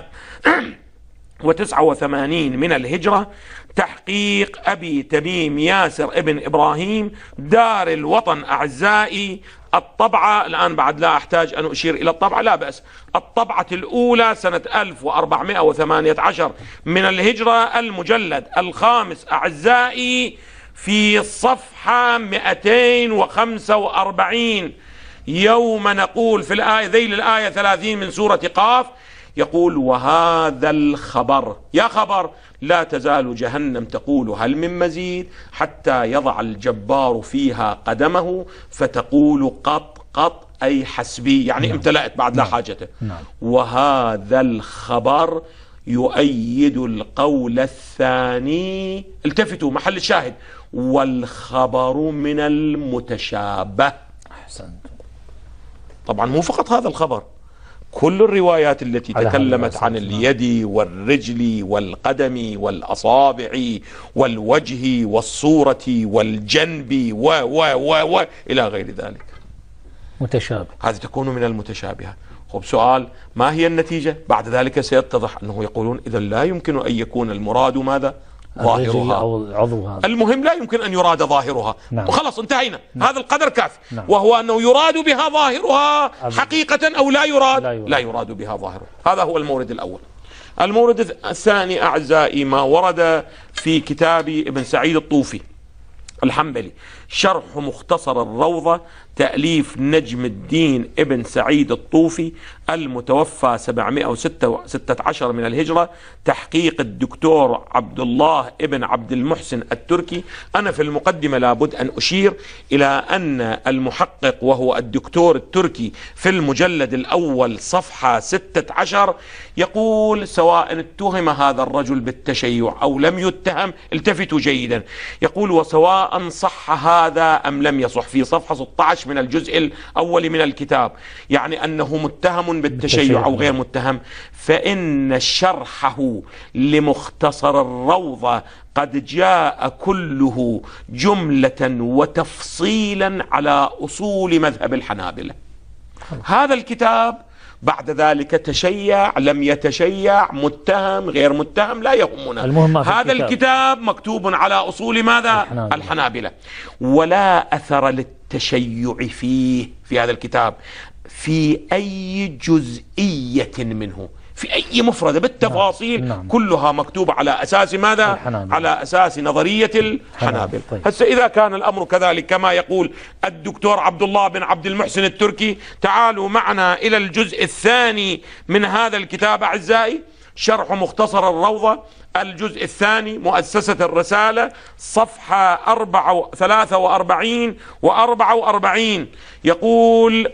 وتسعة وثمانين من الهجرة، تحقيق أبي تميم ياسر ابن إبراهيم، دار الوطن أعزائي. الطبعة الآن بعد لا أحتاج أن أشير إلى الطبعة، لا بأس. الطبعة الأولى سنة ألف وأربعمائة وثمانية عشر من الهجرة، المجلد الخامس أعزائي، في الصفحة مئتين وخمسة وأربعين، يوم نقول في الآية ذيل الآية ثلاثين من سورة قاف، يقول: وهذا الخبر، يا خبر، لا تزال جهنم تقول هل من مزيد حتى يضع الجبار فيها قدمه فتقول قط قط، أي حسبي، يعني نعم. امتلأت بعد لا نعم. حاجته. نعم. وهذا الخبر يؤيد القول الثاني، التفتوا محل الشاهد، والخبر من المتشابه. أحسنت. طبعا مو فقط هذا الخبر، كل الروايات التي تكلمت عن اليد والرجل والقدم والأصابع والوجه والصورة والجنب و و و و إلى غير ذلك متشابه، هذه تكون من المتشابهة. خب سؤال: ما هي النتيجة؟ بعد ذلك سيتضح أنه يقولون إذا لا يمكن أن يكون المراد ماذا؟ ظاهرها أو عضوها. المهم لا يمكن أن يراد ظاهرها. نعم. وخلاص انتهينا. نعم. هذا القدر كاف. نعم. وهو أنه يراد بها ظاهرها حقيقة أو لا يراد؟ لا يراد. لا يراد بها ظاهرها. هذا هو المورد الأول. المورد الثاني أعزائي ما ورد في كتاب ابن سعيد الطوفي الحنبلي، شرح مختصر الروضة، تأليف نجم الدين ابن سعيد الطوفي، المتوفى سبعمائة وستة عشر من الهجرة، تحقيق الدكتور عبد الله ابن عبد المحسن التركي. أنا في المقدمة لابد أن أشير إلى أن المحقق وهو الدكتور التركي في المجلد الأول صفحة ستة عشر يقول: سواء اتهم هذا الرجل بالتشيع أو لم يتهم، التفتوا جيدا، يقول: وسواء صح هذا أم لم يصح، في صفحة ستة عشر من الجزء الأول من الكتاب، يعني أنه متهم بالتشيع أو غير متهم، فإن شرحه لمختصر الروضة قد جاء كله جملة وتفصيلا على أصول مذهب الحنابلة. هذا الكتاب بعد ذلك تشيع لم يتشيع، متهم غير متهم، لا يهمنا. هذا الكتاب. الكتاب مكتوب على أصول ماذا؟ الحنابلة. الحنابلة. ولا أثر للتشيع فيه في هذا الكتاب في أي جزئية منه، في أي مفردة بالتفاصيل. نعم. نعم. كلها مكتوبة على أساس ماذا؟ الحنابلة. على أساس نظرية الحنابلة. طيب. هسه إذا كان الأمر كذلك كما يقول الدكتور عبد الله بن عبد المحسن التركي، تعالوا معنا إلى الجزء الثاني من هذا الكتاب أعزائي، شرح مختصر الروضة، الجزء الثاني، مؤسسة الرسالة، صفحة أربعة ثلاثة وأربعين وأربعة وأربعين، يقول: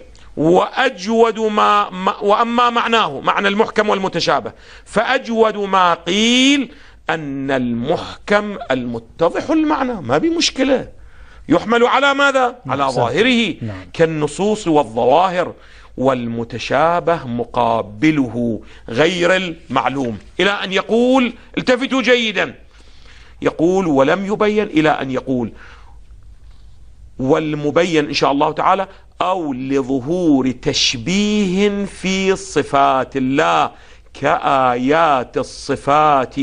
وأجود ما, ما وأما معناه، معنى المحكم والمتشابه، فأجود ما قيل أن المحكم المتضح المعنى، ما بمشكلة، يحمل على ماذا؟ على ظاهره كالنصوص والظواهر، والمتشابه مقابله غير المعلوم، إلى أن يقول، التفتوا جيدا، يقول: ولم يبين، إلى أن يقول: والمبين إن شاء الله تعالى أو لظهور تشبيه في صفات الله كآيات الصفات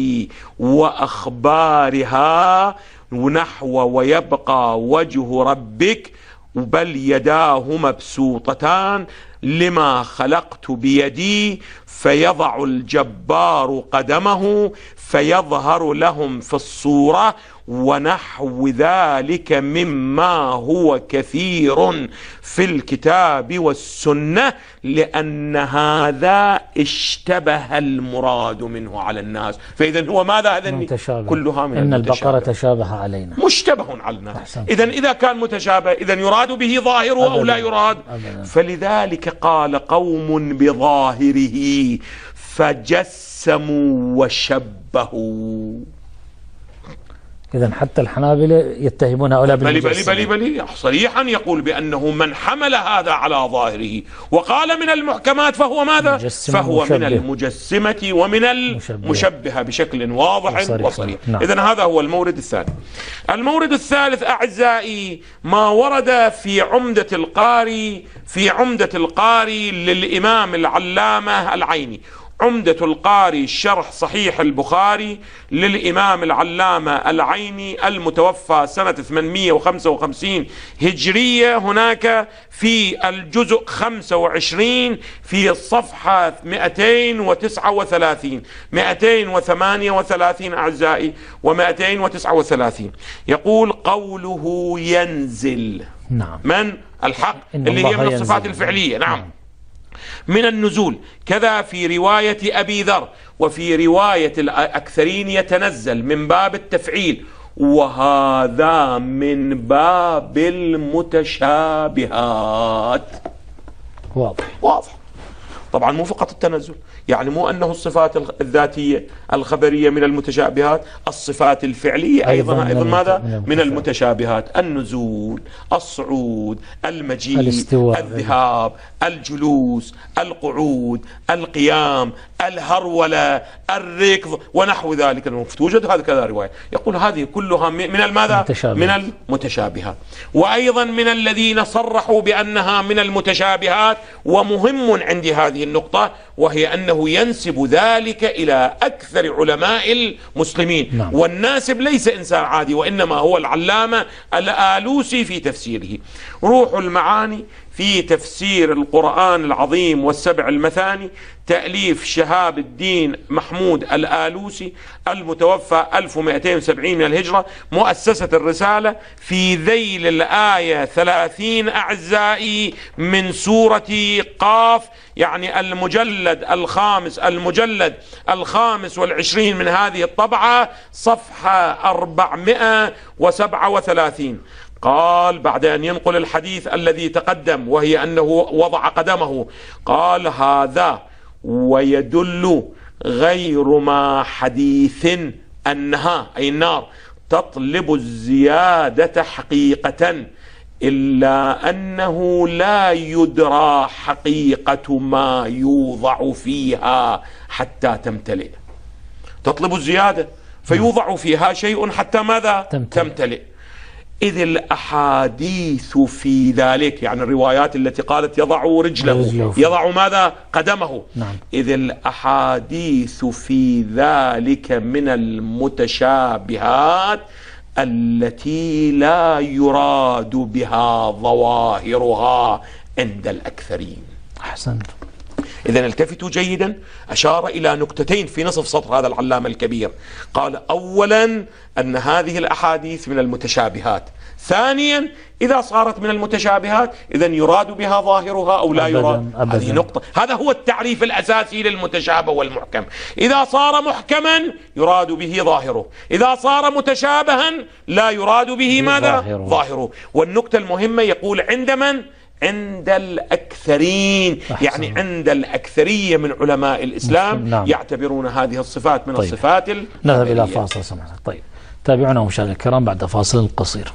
وأخبارها، ونحو ويبقى وجه ربك بل يداه مبسوطتان لما خلقت بيدي، فيضع الجبار قدمه فيظهر لهم في الصورة، ونحو ذلك مما هو كثير في الكتاب والسنة، لأن هذا اشتبه المراد منه على الناس. فإذا هو ماذا؟ هذا كلها من إن البقرة تشابه علينا، مشتبه على الناس. إذا إذا كان متشابه، إذا يراد به ظاهره أو لا يراد. أبداً. فلذلك قال قوم بظاهره فجسموا وشبهوا. إذا حتى الحنابلة يتهمون هؤلاء بلي بالمجسمة. بلي بلي بلي صريحا يقول بأنه من حمل هذا على ظاهره وقال من المحكمات فهو ماذا؟ فهو مشبه. من المجسمة ومن المشبهة بشكل واضح وصريح. نعم. إذن هذا هو المورد الثاني. المورد الثالث أعزائي ما ورد في عمدة القاري في عمدة القاري للإمام العلامة العيني. عمدة القاري شرح صحيح البخاري للإمام العلامة العيني المتوفى سنة ثمانمئة وخمسة وخمسين هجرية، هناك في الجزء خمسة وعشرين في الصفحة مئتين وتسعة وثلاثين مئتين وثمانية وثلاثين أعزائي ومئتين وتسعة وثلاثين يقول قوله ينزل. نعم. من الحق اللي هي من الصفات الفعلية. نعم, نعم. من النزول كذا في رواية أبي ذر، وفي رواية الأكثرين يتنزل من باب التفعيل، وهذا من باب المتشابهات. واضح واضح. طبعا مو فقط التنزل، يعني مو أنه الصفات الذاتية الخبرية من المتشابهات، الصفات الفعلية أيضا أيضا ماذا؟ من المتشابهات. النزول، الصعود، المجيء، الذهاب، الجلوس، القعود، القيام، الهرولة، الركض ونحو ذلك. توجد هذه كذا رواية يقول هذه كلها من الماذا؟ من المتشابهات. وأيضا من الذين صرحوا بأنها من المتشابهات، ومهم عندي هذه النقطة، وهي أنه ينسب ذلك إلى أكثر علماء المسلمين. نعم. والناسب ليس إنسان عادي، وإنما هو العلامة الآلوسي في تفسيره. روح المعاني في تفسير القرآن العظيم والسبع المثاني، تأليف شهاب الدين محمود الآلوسي المتوفى ألف ومئتين وسبعين من الهجرة، مؤسسة الرسالة، في ذيل الآية ثلاثين أعزائي من سورة قاف، يعني المجلد الخامس المجلد الخامس والعشرين من هذه الطبعة، صفحة أربعمئة وسبعة وثلاثين. قال بعد أن ينقل الحديث الذي تقدم، وهي أنه وضع قدمه، قال هذا ويدل غير ما حديث أنها أي النار تطلب الزيادة حقيقة، إلا أنه لا يدرى حقيقة ما يوضع فيها حتى تمتلئ. تطلب الزيادة فيوضع فيها شيء حتى ماذا؟ تمتلئ, تمتلئ. إذ الأحاديث في ذلك، يعني الروايات التي قالت يضع رجله، يضع ماذا؟ قدمه. نعم. إذ الأحاديث في ذلك من المتشابهات التي لا يراد بها ظواهرها عند الأكثرين. أحسنت. إذن التفتوا جيدا، أشار إلى نكتتين في نصف سطر هذا العلامة الكبير. قال أولا أن هذه الأحاديث من المتشابهات، ثانيا إذا صارت من المتشابهات إذن يراد بها ظاهرها أو لا يراد. أبداً. هذه نقطة، هذا هو التعريف الأساسي للمتشابه والمحكم. إذا صار محكما يراد به ظاهره، إذا صار متشابها لا يراد به ماذا؟ ظاهره. ظاهره. والنقطة المهمة يقول عند من؟ عند الأكثرين. أحسن. يعني عند الأكثرية من علماء الإسلام. نعم. يعتبرون هذه الصفات من طيب. الصفات الخبرية. نذهب إلى فاصل سمعنا. طيب تابعونا مشاهدينا الكرام بعد فاصل قصير.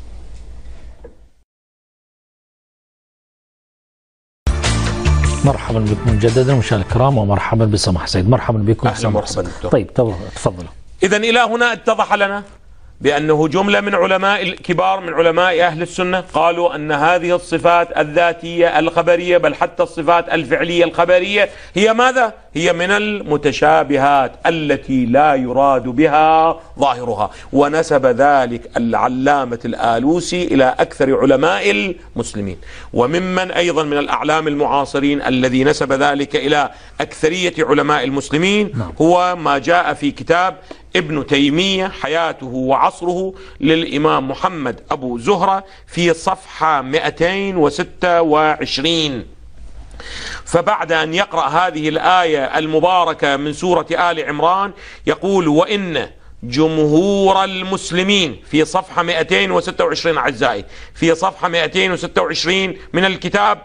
مرحبا بكم مجددا مشاهدينا الكرام، ومرحبا بسماح سيد. مرحبا بكم. أهلا مرحبا دكتور. طيب تفضلوا. إذن إلى هنا اتضح لنا بأنه جملة من علماء الكبار من علماء أهل السنة قالوا أن هذه الصفات الذاتية الخبرية، بل حتى الصفات الفعلية الخبرية، هي ماذا؟ هي من المتشابهات التي لا يراد بها ظاهرها. ونسب ذلك العلامة الآلوسي إلى أكثر علماء المسلمين. وممن أيضا من الأعلام المعاصرين الذي نسب ذلك إلى أكثرية علماء المسلمين هو ما جاء في كتاب ابن تيمية حياته وعصره للإمام محمد أبو زهرة في صفحة مئتين وستة وعشرين. فبعد أن يقرأ هذه الآية المباركة من سورة آل عمران يقول: وإن جمهور المسلمين في صفحة مئتين وستة وعشرين أعزائي، في صفحة مئتين وستة وعشرين من الكتاب،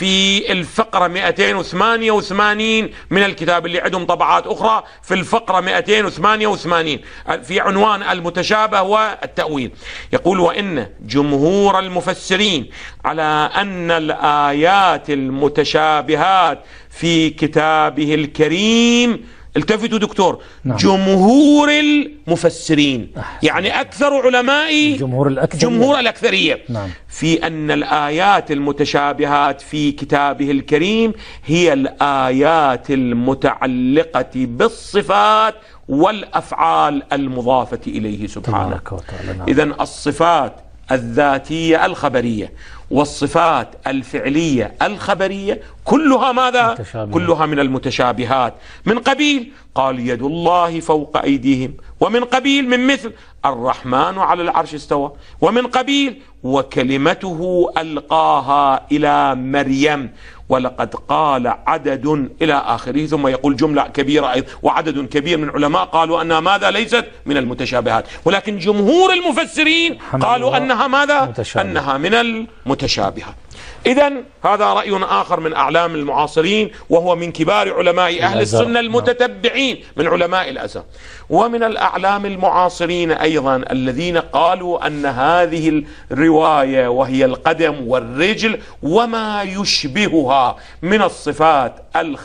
في الفقرة مئتين وثمانية وثمانين من الكتاب اللي عندهم طبعات أخرى، في الفقرة مئتين وثمانية وثمانين في عنوان المتشابه والتأويل، يقول: وإن جمهور المفسرين على أن الآيات المتشابهات في كتابه الكريم، التفتوا دكتور، نعم. جمهور المفسرين أحسن. يعني أكثر علماء جمهور الأكثرية, جمهور الأكثرية. نعم. في أن الآيات المتشابهات في كتابه الكريم هي الآيات المتعلقة بالصفات والأفعال المضافة إليه سبحانه. نعم. إذن الصفات الذاتية الخبرية والصفات الفعلية الخبرية كلها ماذا؟ كلها من المتشابهات، من قبيل قال يد الله فوق أيديهم، ومن قبيل من مثل الرحمن على العرش استوى، ومن قبيل وكلمته ألقاها إلى مريم، ولقد قال عدد إلى آخره، ثم يقول جملة كبيرة أيضا، وعدد كبير من علماء قالوا أنها ماذا؟ ليست من المتشابهات، ولكن جمهور المفسرين قالوا أنها ماذا؟ متشابه. أنها من المتشابهات. إذن هذا رأي آخر من أعلام المعاصرين، وهو من كبار علماء أهل السنة المتتبعين من علماء الأزهر. ومن الأعلام المعاصرين أيضا الذين قالوا أن هذه الرواية وهي القدم والرجل وما يشبهها من الصفات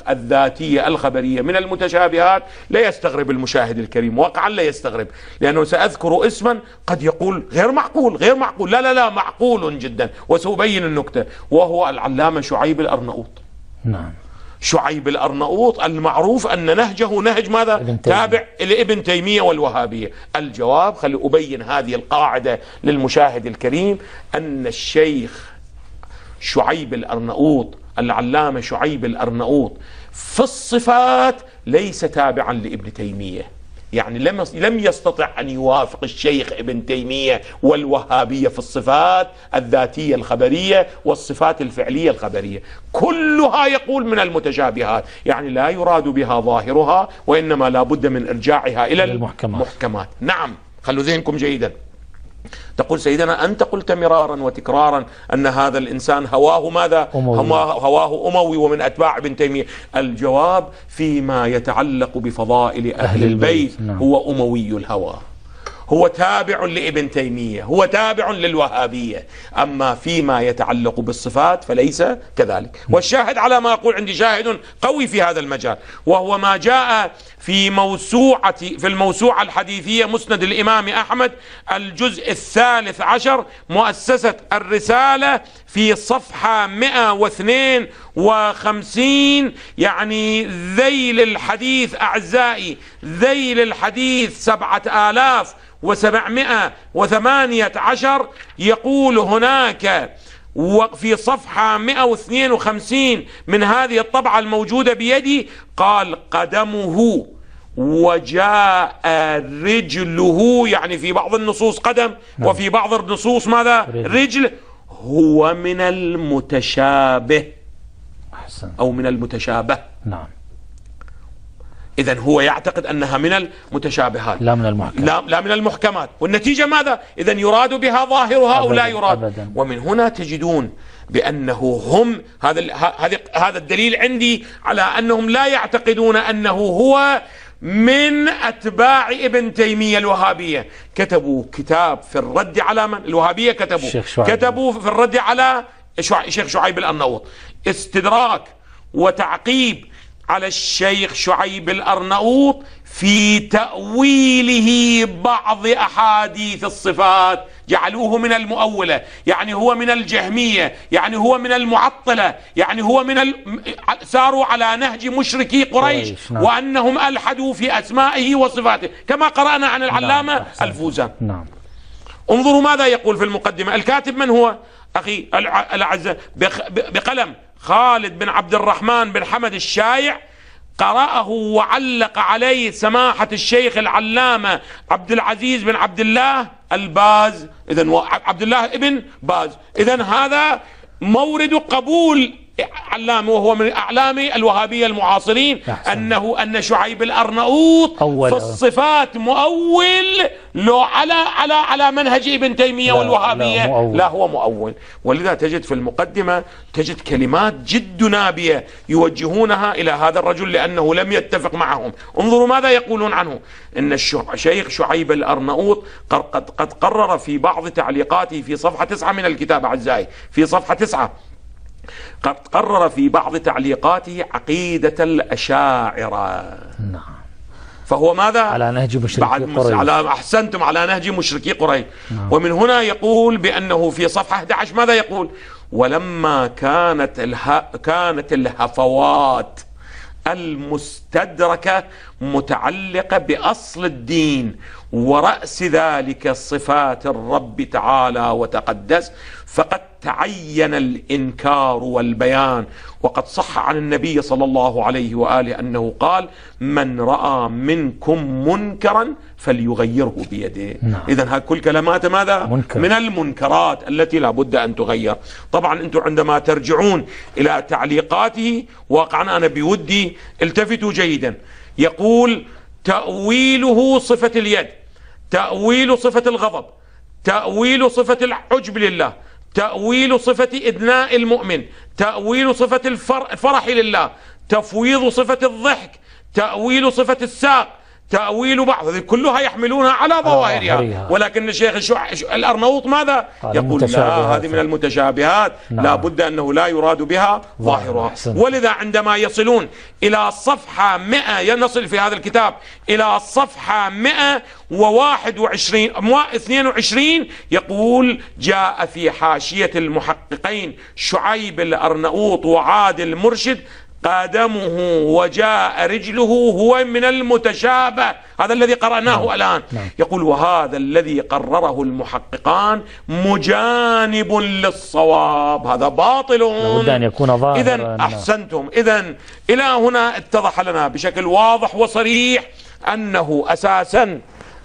الذاتية الخبرية من المتشابهات، لا يستغرب المشاهد الكريم، واقعا لا يستغرب، لأنه سأذكر اسما قد يقول غير معقول غير معقول لا لا لا معقول جدا، وسأبين النكتة، وهو العلامة شعيب الأرناؤوط. نعم. شعيب الأرناؤوط المعروف أن نهجه نهج ماذا؟ تابع لابن تيمية والوهابية. الجواب، خلي أبين هذه القاعدة للمشاهد الكريم، أن الشيخ شعيب الأرناؤوط العلامة شعيب الأرناؤوط في الصفات ليس تابعا لابن تيمية، يعني لم لم يستطع أن يوافق الشيخ ابن تيمية والوهابية في الصفات الذاتية الخبرية والصفات الفعلية الخبرية، كلها يقول من المتشابهات، يعني لا يراد بها ظاهرها، وإنما لا بد من إرجاعها إلى المحكمات. المحكمات. نعم، خلوا ذهنكم جيدا. تقول سيدنا أنت قلت مرارا وتكرارا أن هذا الإنسان هواه ماذا؟ أموي. هواه أموي ومن أتباع ابن تيمية. الجواب فيما يتعلق بفضائل أهل, أهل البيت, البيت. نعم. هو أموي الهوى، هو تابع لابن تيمية، هو تابع للوهابية، أما فيما يتعلق بالصفات فليس كذلك. والشاهد على ما أقول، عندي شاهد قوي في هذا المجال، وهو ما جاء في موسوعة في الموسوعة الحديثية مسند الإمام أحمد الجزء الثالث عشر مؤسسة الرسالة في صفحة مئة واثنين وخمسين، يعني ذيل الحديث أعزائي، ذيل الحديث سبعة آلاف وسبعمائة وثمانية عشر، يقول هناك وفي صفحة مئة واثنين وخمسين من هذه الطبعة الموجودة بيدي، قال قدمه وجاء رجله، يعني في بعض النصوص قدم وفي بعض النصوص ماذا؟ رجل، هو من المتشابه أو من المتشابه. نعم. إذن هو يعتقد أنها من المتشابهات لا من المحكمات، لا, لا من المحكمات، والنتيجة ماذا؟ إذن يراد بها ظاهرها أو لا يراد أبداً. ومن هنا تجدون بأنه هم هذا هذا الدليل عندي على أنهم لا يعتقدون أنه هو من أتباع ابن تيمية الوهابية. كتبوا كتاب في الرد على من؟ الوهابية كتبوا كتبوا في الرد على الشيخ شعيب الأرناؤوط استدراك وتعقيب على الشيخ شعيب الأرناؤوط في تأويله بعض أحاديث الصفات، جعلوه من المؤولة، يعني هو من الجهمية، يعني هو من المعطلة، يعني هو من ال... ساروا على نهج مشركي قريش، نعم. وأنهم ألحدوا في أسمائه وصفاته، كما قرأنا عن العلامة نعم. الفوزان. نعم. انظروا ماذا يقول في المقدمة. الكاتب من هو؟ أخي الأعزاء، بقلم خالد بن عبد الرحمن بن حمد الشايع، قرأه وعلق عليه سماحة الشيخ العلامة عبد العزيز بن عبد الله الباز، إذن عبد الله ابن باز. إذن هذا مورد قبول علامة وهو من أعلام الوهابية المعاصرين أحسن. أنه أن شعيب الأرنؤوط في الصفات مؤول لو على على على منهج ابن تيمية لا والوهابية لا, لا هو مؤول. ولذا تجد في المقدمة تجد كلمات جد نابية يوجهونها إلى هذا الرجل لأنه لم يتفق معهم. انظروا ماذا يقولون عنه. إن الشيخ شعيب الأرنؤوط قد قد قرر في بعض تعليقاته في صفحة تسعة من الكتاب أعزائي، في صفحة تسعة قد قرر في بعض تعليقاته عقيدة الأشاعرة. نعم. فهو ماذا؟ على نهج مشركي قريش. على أحسنتم، على نهج مشركي قريش. نعم. ومن هنا يقول بأنه في صفحة أحد عشر ماذا يقول؟ ولما كانت اله... كانت الهفوات المستدركة متعلقة بأصل الدين ورأس ذلك صفات الرب تعالى وتقدس، فقد تعين الإنكار والبيان. وقد صح عن النبي صلى الله عليه وآله أنه قال: من رأى منكم منكرا فليغيره بيده. نعم. إذن هذه كل كلمات ماذا؟ منكر. من المنكرات التي لا بد أن تغير. طبعا أنتم عندما ترجعون إلى تعليقاته واقعا أنا بودي التفتوا جيدا. يقول: تأويله صفة اليد، تأويل صفة الغضب، تأويل صفة العجب لله، تأويل صفة إدناء المؤمن، تأويل صفة الفرح لله، تفويض صفة الضحك، تأويل صفة الساق، تأويل بعض، هذه كلها يحملونها على ظواهرها. ولكن الشيخ الأرنؤوط ماذا يقول؟ لا، هذه من المتشابهات. نعم. لا بد أنه لا يراد بها ظاهرها. ولذا عندما يصلون إلى صفحة مئة، ينصل في هذا الكتاب إلى صفحة مئة وواحد وعشرين اثنين وعشرين، يقول: جاء في حاشية المحققين شعيب الأرنؤوط وعادل مرشد قدمه وجاء رجله هو من المتشابه، هذا الذي قرأناه نعم. الآن نعم. يقول: وهذا الذي قرره المحققان مجانب للصواب، هذا باطل. لابد أن يكون ظاهرا. إذن أحسنتم. إذن إلى هنا اتضح لنا بشكل واضح وصريح أنه أساسا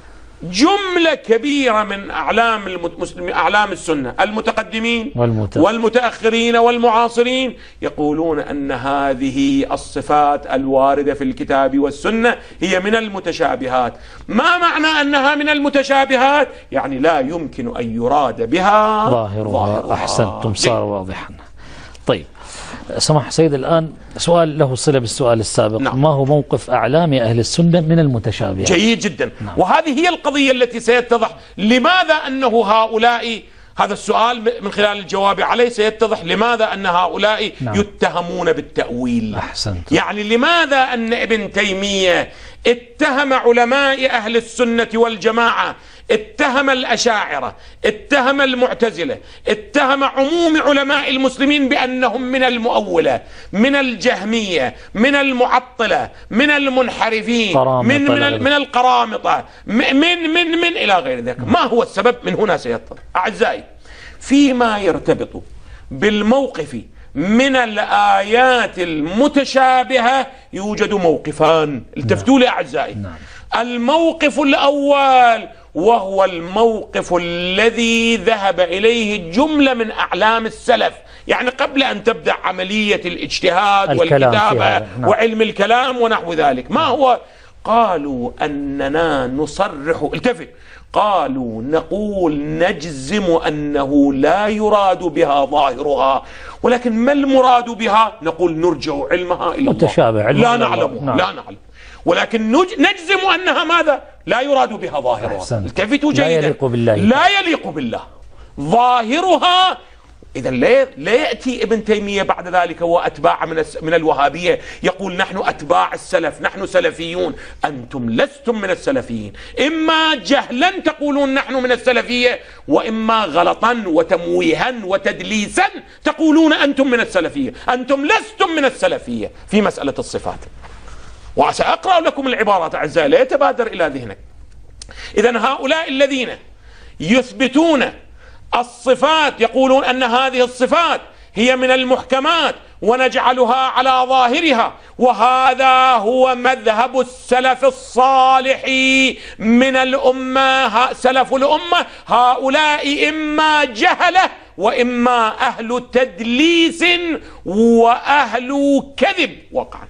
جملة كبيرة من أعلام المسلمين، أعلام السنة المتقدمين والمتأخرين. والمتأخرين والمعاصرين يقولون أن هذه الصفات الواردة في الكتاب والسنة هي من المتشابهات. ما معنى أنها من المتشابهات؟ يعني لا يمكن أن يراد بها ظاهرها. ظاهرها. أحسنتم، صار واضحا. طيب سمح سيد، الآن سؤال له صلة بالسؤال السابق. نعم. ما هو موقف أعلام أهل السنة من المتشابهات؟ جيد جدا. نعم. وهذه هي القضية التي سيتضح لماذا أنه هؤلاء، هذا السؤال من خلال الجواب عليه سيتضح لماذا أن هؤلاء نعم. يتهمون بالتأويل. أحسنت. يعني لماذا أن ابن تيمية اتهم علماء أهل السنة والجماعة، اتهم الأشاعرة، اتهم المعتزلة، اتهم عموم علماء المسلمين بأنهم من المؤولة، من الجهمية، من المعطلة، من المنحرفين، من من من القرامطة، من من من إلى غير ذلك. ما هو السبب؟ من هنا سيتضح. أعزائي، فيما يرتبط بالموقف من الآيات المتشابهة يوجد موقفان. التفتوا لي أعزائي. الموقف الأول وهو الموقف الذي ذهب إليه جملة من أعلام السلف، يعني قبل أن تبدأ عملية الاجتهاد والكتابة نعم. وعلم الكلام ونحو ذلك. ما هو؟ قالوا أننا نصرح، التفت، قالوا نقول نجزم أنه لا يراد بها ظاهرها، ولكن ما المراد بها؟ نقول نرجع علمها إلى متشابه. الله، لا نعلم نعم. لا نعلم، ولكن نجزم أنها ماذا؟ لا يراد بها ظاهرها. التفتوا جيدا. لا يليق بالله، لا يليق بالله ظاهرها. إذا لا يأتي ابن تيمية بعد ذلك وأتباع من من الوهابية يقول نحن أتباع السلف، نحن سلفيون. أنتم لستم من السلفيين، إما جهلا تقولون نحن من السلفية، وإما غلطا وتمويها وتدليسا تقولون أنتم من السلفية. أنتم لستم من السلفية في مسألة الصفات. وسأقرأ لكم العبارات أعزائي لا يتبادر إلى ذهنك. إذن هؤلاء الذين يثبتون الصفات يقولون أن هذه الصفات هي من المحكمات ونجعلها على ظاهرها، وهذا هو مذهب السلف الصالح من الأمة، سلف الأمة. هؤلاء إما جهلة وإما أهل تدليس وأهل كذب وقعا.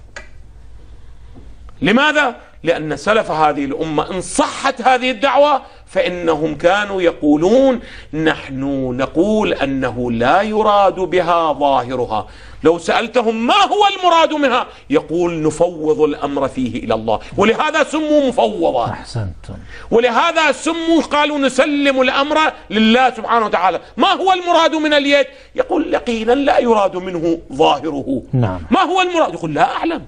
لماذا؟ لأن سلف هذه الأمة إن صحت هذه الدعوة فإنهم كانوا يقولون نحن نقول أنه لا يراد بها ظاهرها. لو سألتهم ما هو المراد منها يقول نفوض الأمر فيه إلى الله، ولهذا سموا مفوضة. أحسنتم. ولهذا سموا قالوا نسلم الأمر لله سبحانه وتعالى. ما هو المراد من اليد؟ يقول يقينا لا يراد منه ظاهره. نعم. ما هو المراد؟ يقول لا أعلم.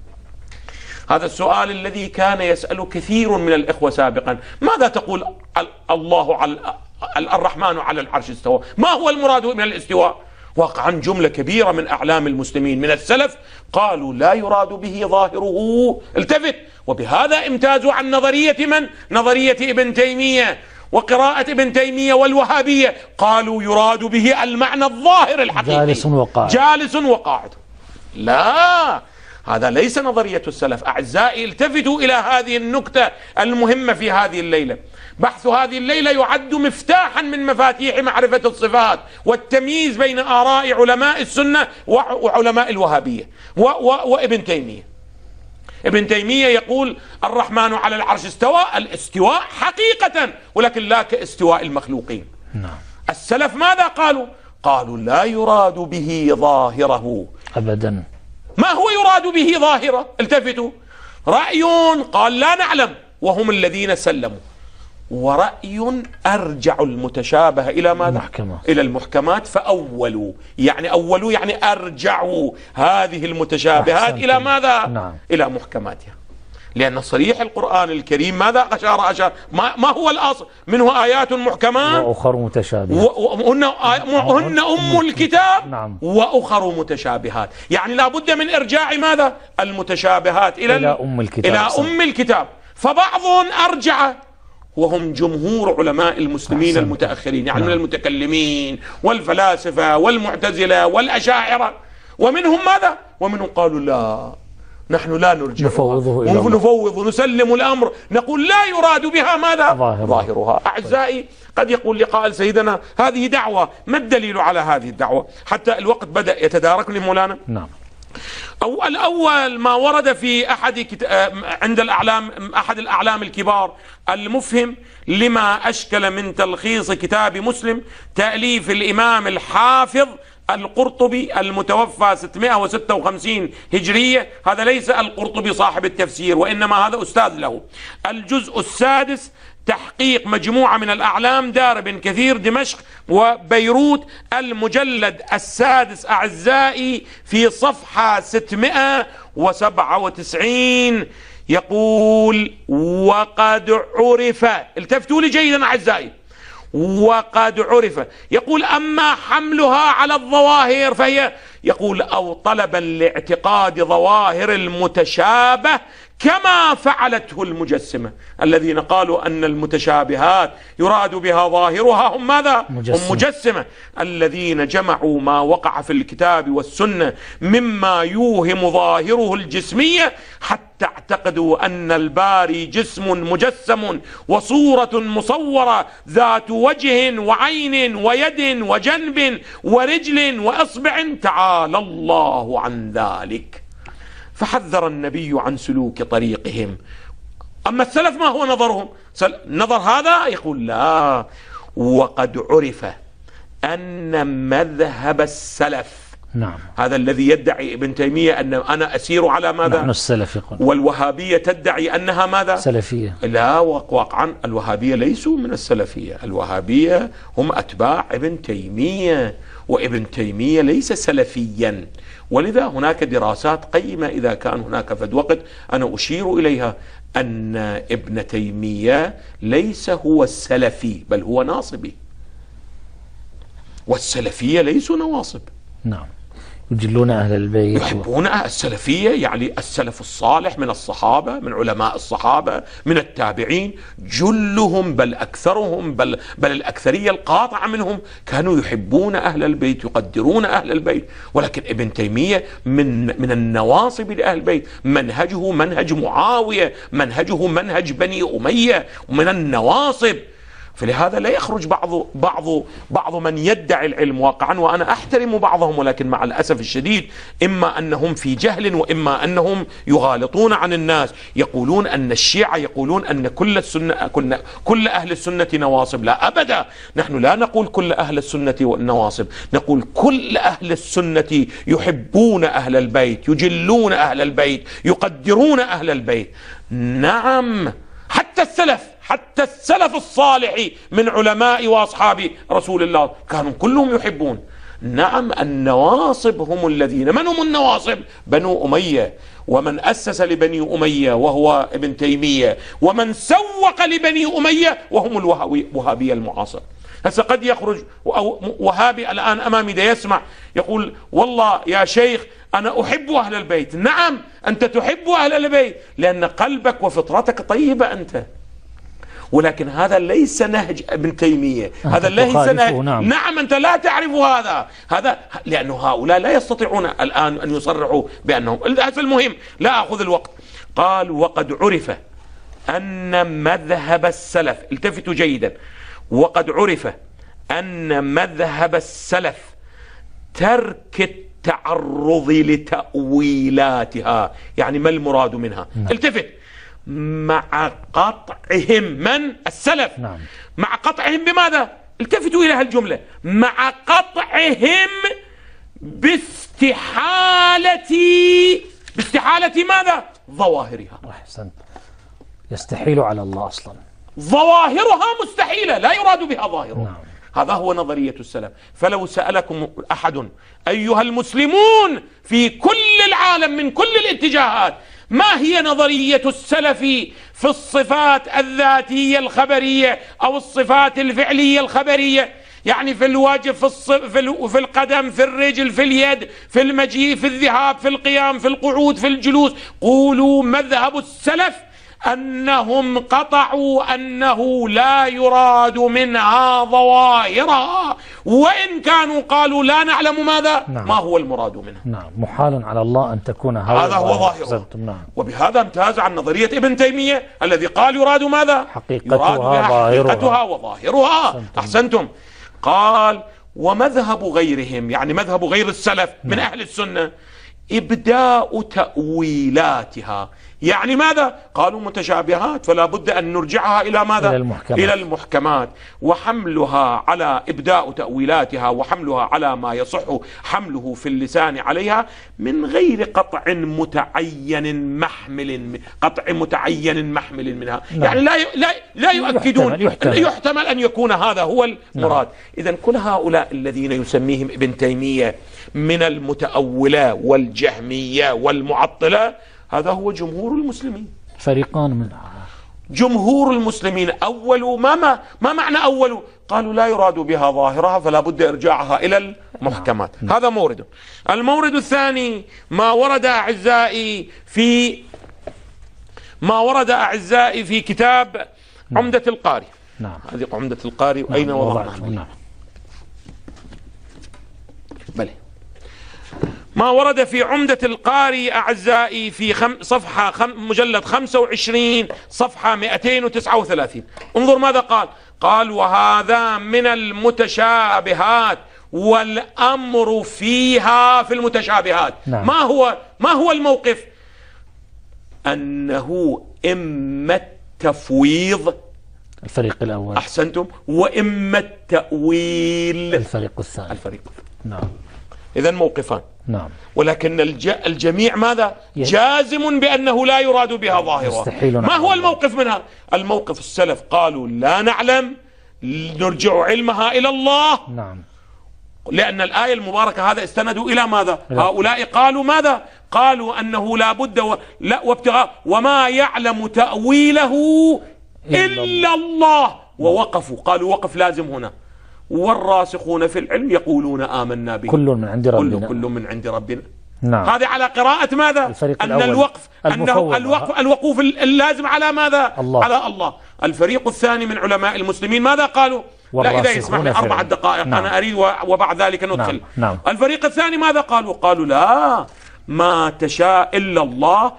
هذا السؤال الذي كان يسأل كثير من الإخوة سابقا، ماذا تقول الله على الرحمن على العرش استوى؟ ما هو المراد من الاستواء؟ واقعا جملة كبيرة من أعلام المسلمين من السلف قالوا لا يراد به ظاهره. التفت، وبهذا امتازوا عن نظرية من؟ نظرية ابن تيمية وقراءة ابن تيمية والوهابية، قالوا يراد به المعنى الظاهر الحقيقي، جالس وقاعد. جالس وقاعد. لا، هذا ليس نظرية السلف. أعزائي التفتوا إلى هذه النكتة المهمة في هذه الليلة. بحث هذه الليلة يعد مفتاحا من مفاتيح معرفة الصفات والتمييز بين آراء علماء السنة وعلماء الوهابية وابن تيمية. ابن تيمية يقول الرحمن على العرش استوى، الاستواء حقيقة، ولكن لا كاستواء المخلوقين. نعم. السلف ماذا قالوا؟ قالوا لا يراد به ظاهره أبدا. ما هو يراد به ظاهرة؟ التفتوا، رأي قال لا نعلم وهم الذين سلموا، ورأي أرجع المتشابه إلى ماذا؟ المحكمة. إلى المحكمات فأولوا، يعني أولوا يعني أرجعوا هذه المتشابهات إلى ماذا؟ نعم. إلى محكماتها. لأن صريح القرآن الكريم ماذا أشار أشار ما, ما هو الأصل؟ منه آيات محكمات وأخر متشابهات، وهن أم الكتاب. نعم. وأخر متشابهات، يعني لا بد من إرجاع ماذا؟ المتشابهات إلى, إلى أم الكتاب. إلى أم الكتاب. فبعضهم أرجع وهم جمهور علماء المسلمين أحسن. المتأخرين، يعني نعم. من المتكلمين والفلاسفة والمعتزلة والأشاعرة، ومنهم ماذا؟ ومنهم قالوا لا، نحن لا نرجع نفوضه نفوض نسلم الأمر، نقول لا يراد بها ماذا؟ ظاهرها. ظاهرها. أعزائي قد يقول لقائل سيدنا هذه دعوة، ما الدليل على هذه الدعوة؟ حتى الوقت بدأ يتداركني مولانا. نعم. أو الأول ما ورد في أحد كت... عند الأعلام أحد الأعلام الكبار المفهم لما أشكل من تلخيص كتاب مسلم تأليف الإمام الحافظ القرطبي المتوفى ستمائة وستة وخمسين هجرية. هذا ليس القرطبي صاحب التفسير، وإنما هذا أستاذ له. الجزء السادس تحقيق مجموعة من الأعلام، دار بن كثير دمشق وبيروت، المجلد السادس أعزائي في صفحة ستمائة وسبعة وتسعين، يقول وقد عرف، التفتوا لي جيدا أعزائي، وقد عرف، يقول أما حملها على الظواهر فهي، يقول أو طلبا لاعتقاد ظواهر المتشابه كما فعلته المجسمة الذين قالوا أن المتشابهات يراد بها ظاهرها هم ماذا؟ مجسمة. هم مجسمة الذين جمعوا ما وقع في الكتاب والسنة مما يوهم ظاهره الجسمية حتى اعتقدوا أن الباري جسم مجسم وصورة مصورة ذات وجه وعين ويد وجنب ورجل وإصبع، تعالى الله عن ذلك. فحذر النبي عن سلوك طريقهم. أما السلف ما هو نظرهم؟ نظر هذا يقول لا، وقد عرف أن مذهب السلف، نعم، هذا الذي يدعي ابن تيمية أن أنا أسير على ماذا؟ نحن السلف يقول. والوهابية تدعي أنها ماذا؟ سلفية. لا، واقعا الوهابية ليسوا من السلفية، الوهابية هم أتباع ابن تيمية، وابن تيمية ليس سلفيا. ولذا هناك دراسات قيمة إذا كان هناك فد وقت أنا أشير إليها، أن ابن تيمية ليس هو السلفي بل هو ناصبي، والسلفية ليسوا نواصب. نعم، يجلون أهل البيت، يحبون السلفية، يعني السلف الصالح من الصحابة، من علماء الصحابة، من التابعين، جلهم بل أكثرهم بل, بل الأكثرية القاطعة منهم كانوا يحبون أهل البيت، يقدرون أهل البيت. ولكن ابن تيمية من, من النواصب لأهل البيت، منهجه منهج معاوية، منهجه منهج بني أمية، ومن النواصب. فلهذا لا يخرج بعض بعض بعض من يدعي العلم واقعا، وأنا أحترم بعضهم، ولكن مع الأسف الشديد إما أنهم في جهل وإما أنهم يغالطون عن الناس. يقولون أن الشيعة يقولون أن كل السنة كل, كل أهل السنة نواصب. لا أبدا، نحن لا نقول كل أهل السنة نواصب، نقول كل أهل السنة يحبون أهل البيت، يجلون أهل البيت، يقدرون أهل البيت. نعم، حتى السلف حتى السلف الصالح من علماء وأصحاب رسول الله كانوا كلهم يحبون. نعم، النواصب هم الذين، من هم النواصب؟ بنو أمية، ومن أسس لبني أمية وهو ابن تيمية، ومن سوق لبني أمية وهم الوهابية المعاصر. هسه قد يخرج وهابي الآن أمامي دا يسمع يقول والله يا شيخ أنا أحب أهل البيت. نعم، أنت تحب أهل البيت لأن قلبك وفطرتك طيبة أنت، ولكن هذا ليس نهج ابن تيمية، هذا ليس نهج. نعم. نعم، أنت لا تعرف هذا هذا لأنه هؤلاء لا يستطيعون الآن أن يصرحوا بأنهم. هذا المهم، لا أخذ الوقت. قال وقد عرف أن مذهب السلف، التفتوا جيدا، وقد عرف أن مذهب السلف ترك التعرض لتأويلاتها. يعني ما المراد منها؟ نعم. التفت، مع قطعهم من السلف. نعم. مع قطعهم بماذا؟ التفتوا إلى هالجملة، مع قطعهم باستحالة باستحالة ماذا؟ ظواهرها. أحسنت، يستحيل على الله أصلا، ظواهرها مستحيلة لا يراد بها ظاهرها. نعم. هذا هو نظرية السلف. فلو سألكم أحد أيها المسلمون في كل العالم من كل الاتجاهات ما هي نظرية السلف في الصفات الذاتية الخبرية أو الصفات الفعلية الخبرية، يعني في الوجه، في, في, في القدم، في الرجل، في اليد، في المجيء، في الذهاب، في القيام، في القعود، في الجلوس، قولوا مذهب السلف أنهم قطعوا أنه لا يراد منها ظواهرها، وإن كانوا قالوا لا نعلم ماذا؟ نعم. ما هو المراد منها. نعم، محال على الله أن تكون هذا هو ظاهرها. نعم. وبهذا امتاز عن نظرية ابن تيمية الذي قال يراد ماذا؟ حقيقتها, يراد حقيقتها وظاهرها. أحسنتم. أحسنتم. قال ومذهب غيرهم، يعني مذهب غير السلف من أهل السنة، إبداء تأويلاتها. يعني ماذا؟ قالوا متشابهات فلا بد أن نرجعها إلى ماذا؟ إلى المحكمات. إلى المحكمات، وحملها على إبداء تأويلاتها وحملها على ما يصح حمله في اللسان عليها من غير قطع متعين محمل قطع متعين محمل منها. نعم. يعني لا لا لا يؤكدون يحتمل, يحتمل. يحتمل أن يكون هذا هو المراد. نعم. إذن كل هؤلاء الذين يسميهم ابن تيمية من المتأولة والجهمية والمعطلة، هذا هو جمهور المسلمين. فريقان من جمهور المسلمين. أول ما ما, ما معنى أول؟ قالوا لا يراد بها ظاهرها فلا بد إرجاعها إلى المحكمات. نعم. هذا مورد. المورد الثاني ما ورد أعزائي في ما ورد أعزائي في كتاب نعم. عمدة القاري. نعم. هذه عمدة القاري. نعم. أين وضعناها؟ نعم. بلى ما ورد في عمدة القاري أعزائي في خم صفحة خم مجلد خمسة وعشرين صفحة مئتين وتسعة وثلاثين. انظر ماذا قال. قال وهذا من المتشابهات والأمر فيها في المتشابهات. نعم. ما هو ما هو الموقف؟ أنه إما التفويض الفريق الأول، أحسنتم، وإما التأويل الفريق الثاني الفريق. نعم. إذن موقفان. نعم. ولكن الج... الجميع ماذا؟ جازم بأنه لا يراد بها ظاهرها. ما هو الموقف منها؟ الموقف السلف قالوا لا نعلم، نرجع علمها إلى الله. نعم. لأن الآية المباركة هذا استندوا إلى ماذا؟ لا. هؤلاء قالوا ماذا؟ قالوا أنه لا بد و... لا وابتغاء وما يعلم تأويله إلا, إلا الله. ووقفوا، قالوا وقف لازم هنا. والراسخون في العلم يقولون آمنا به كل من عند ربنا كل, كل من عند ربنا. نعم. هذه على قراءة ماذا؟ أن الوقف أنه الوقف الوقوف اللازم على ماذا؟ الله. على الله. الفريق الثاني من علماء المسلمين ماذا قالوا؟ لا إذا يسمح لي أربع دقائق. نعم. أنا أريد وبعد ذلك ندخل. نعم. نعم. الفريق الثاني ماذا قالوا؟ قالوا لا ما تشاء إلا الله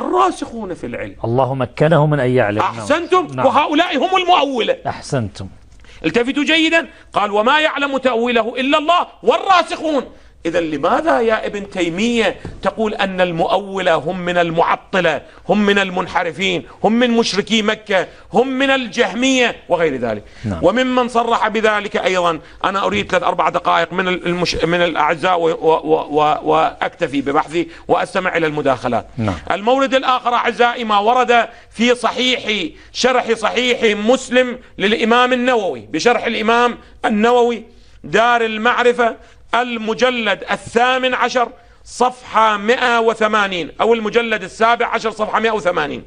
والراسخون في العلم. الله مكنه من أن يعلم. أحسنتم. نعم. وهؤلاء هم المؤولة. أحسنتم. التفتوا جيدا، قال وما يعلم تأويله إلا الله والراسخون. إذا لماذا يا ابن تيمية تقول أن المؤولة هم من المعطلة، هم من المنحرفين، هم من مشركي مكة، هم من الجهمية وغير ذلك؟ نعم. وممن صرح بذلك أيضا، أنا أريد ثلاث أربع دقائق من المش... من الأعزاء و... و... و... وأكتفي ببحثي وأستمع إلى المداخلات. نعم. المورد الآخر أعزائي ما ورد في صحيح شرح صحيح مسلم للإمام النووي بشرح الإمام النووي دار المعرفة المجلد الثامن عشر صفحة مئة وثمانين أو المجلد السابع عشر صفحة مئة وثمانين،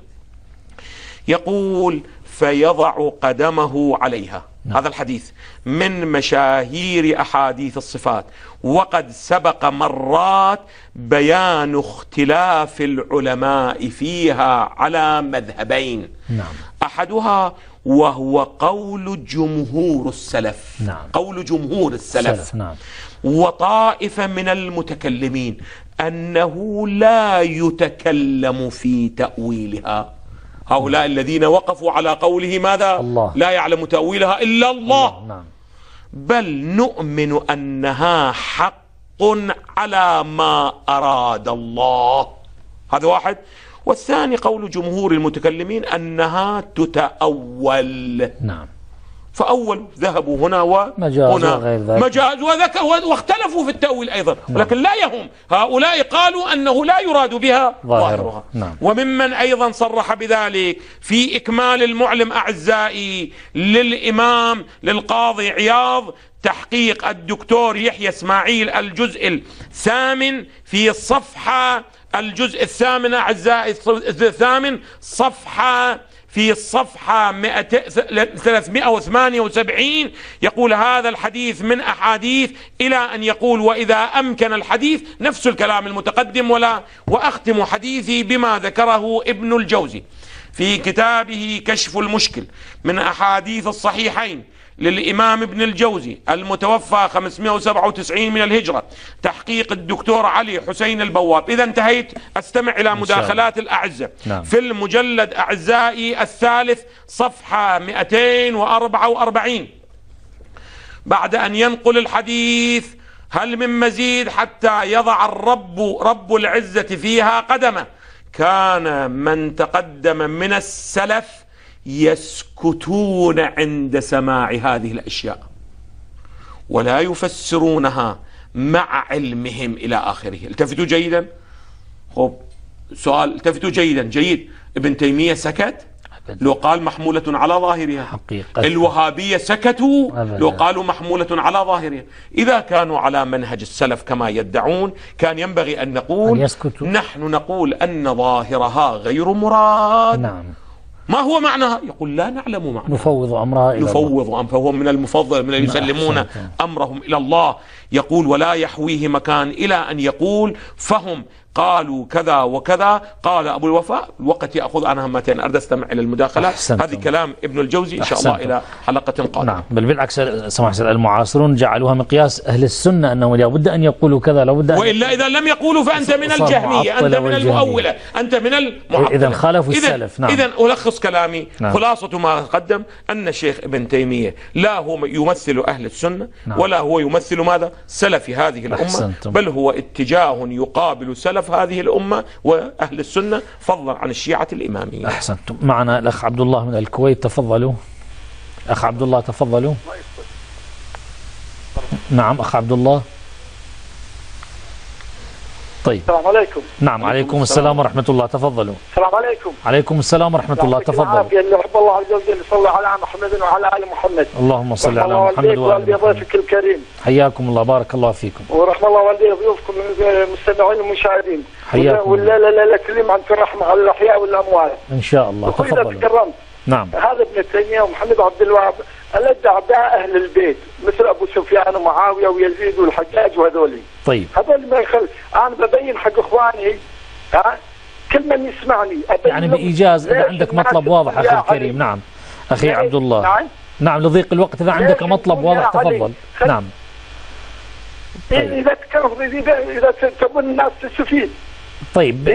يقول فيضع قدمه عليها. نعم. هذا الحديث من مشاهير أحاديث الصفات، وقد سبق مرات بيان اختلاف العلماء فيها على مذهبين. نعم. أحدها وهو قول جمهور السلف. نعم. قول جمهور السلف. سلف. نعم. وطائفة من المتكلمين أنه لا يتكلم في تأويلها. هؤلاء نعم. الذين وقفوا على قوله ماذا؟ الله. لا يعلم تأويلها إلا الله. الله. نعم. بل نؤمن أنها حق على ما أراد الله. هذا واحد. والثاني قول جمهور المتكلمين أنها تتأول. نعم. فأول ذهبوا هنا وهنا مجاز وذكر واختلفوا في التأويل أيضا. نعم. ولكن لا يهم، هؤلاء قالوا أنه لا يراد بها ظاهرها. نعم. وممن أيضا صرح بذلك في إكمال المعلم أعزائي للإمام للقاضي عياض تحقيق الدكتور يحيى اسماعيل الجزء الثامن في الصفحة الجزء الثامن أعزائي الثامن صفحة في الصفحة ثلاثمئة وثمانية وسبعين يقول هذا الحديث من أحاديث إلى أن يقول وإذا أمكن الحديث، نفس الكلام المتقدم. ولا وأختم حديثي بما ذكره ابن الجوزي في كتابه كشف المشكل من أحاديث الصحيحين للإمام ابن الجوزي المتوفى خمسمئة وسبعة وتسعين من الهجرة تحقيق الدكتور علي حسين البواب. إذا انتهيت أستمع إلى مداخلات الأعزة. نعم. في المجلد أعزائي الثالث صفحة مئتين وأربعة وأربعين بعد أن ينقل الحديث هل من مزيد حتى يضع الرب رب العزة فيها قدمه، كان من تقدم من السلف يسكتون عند سماع هذه الأشياء ولا يفسرونها مع علمهم إلى آخره. التفتوا جيدا. خب سؤال، التفتوا جيدا جيد. ابن تيمية سكت لو قال محمولة على ظاهرها. حقيقة. الوهابية سكتوا أبداً. لو قالوا محمولة على ظاهرها. إذا كانوا على منهج السلف كما يدعون كان ينبغي أن نقول أن نحن نقول أن ظاهرها غير مراد. نعم. ما هو معناها؟ يقول لا نعلم معناها، نفوض أمرها إلى نفوض أمرها، فهو من المفضل من يسلمون أمرهم إلى الله. يقول ولا يحويه مكان إلى أن يقول فهم قالوا كذا وكذا. قال أبو الوفاء الوقت يأخذ عنها همتين، أرد أستمع إلى المداخلات. هذه كلام ابن الجوزي إن شاء الله إلى حلقة قادمة. نعم. بل بالعكس سماحة المعاصرون جعلوها مقياس أهل السنة أنه لابد أن يقولوا كذا لابد أن وإلا إذا لم يقولوا فأنت من الجهمية، أنت من المؤولة، أنت من المعطلة. إذا خالفوا السلف. نعم. إذا ألخص كلامي. نعم. خلاصة ما قدم أن الشيخ ابن تيمية لا هو يمثل أهل السنة. نعم. ولا هو يمثل ماذا؟ سلف هذه الأمة. أحسنتم. بل هو اتجاه يقابل سلف هذه الأمة وأهل السنة فضلا عن الشيعة الإمامية. أحسنتم. معنا الأخ عبد الله من الكويت، تفضلوا. أخ عبد الله تفضلوا. نعم أخ عبد الله. طيب. السلام عليكم. نعم عليكم السلام ورحمة الله، تفضلوا. السلام عليكم. عليكم السلام ورحمة الله، تفضلوا. اللي رب الله عز وجل صلى على محمد وعلى آل محمد. اللهم صل على محمد وعلى آل ضيفك الكريم. حياكم الله، بارك الله فيكم. ورحمة الله والدي ضيوفكم المستمعين والمشاهدين. حياكم. ولا لا لا كريم عن الرحمة على الأحياء والأموات. إن شاء الله، تفضلوا. إذا تكرمت. نعم. هذا ابن تيمية ومحمد عبد الوهاب الذي أعداء أهل البيت مثل أبو سفيان ومعاوية ويزيد والحجاج وهذولي. طيب. هذول ما يخل، أنا ببين حق إخواني ها كل من يسمعني يعني بإيجاز إذا عندك مطلب واضح أخي الكريم. نعم أخي عبد الله. نعم. نعم لضيق الوقت إذا عندك مطلب واضح تفضل. نعم. طيب. إذا تكرر إذا تبون الناس تستفيد. طيب.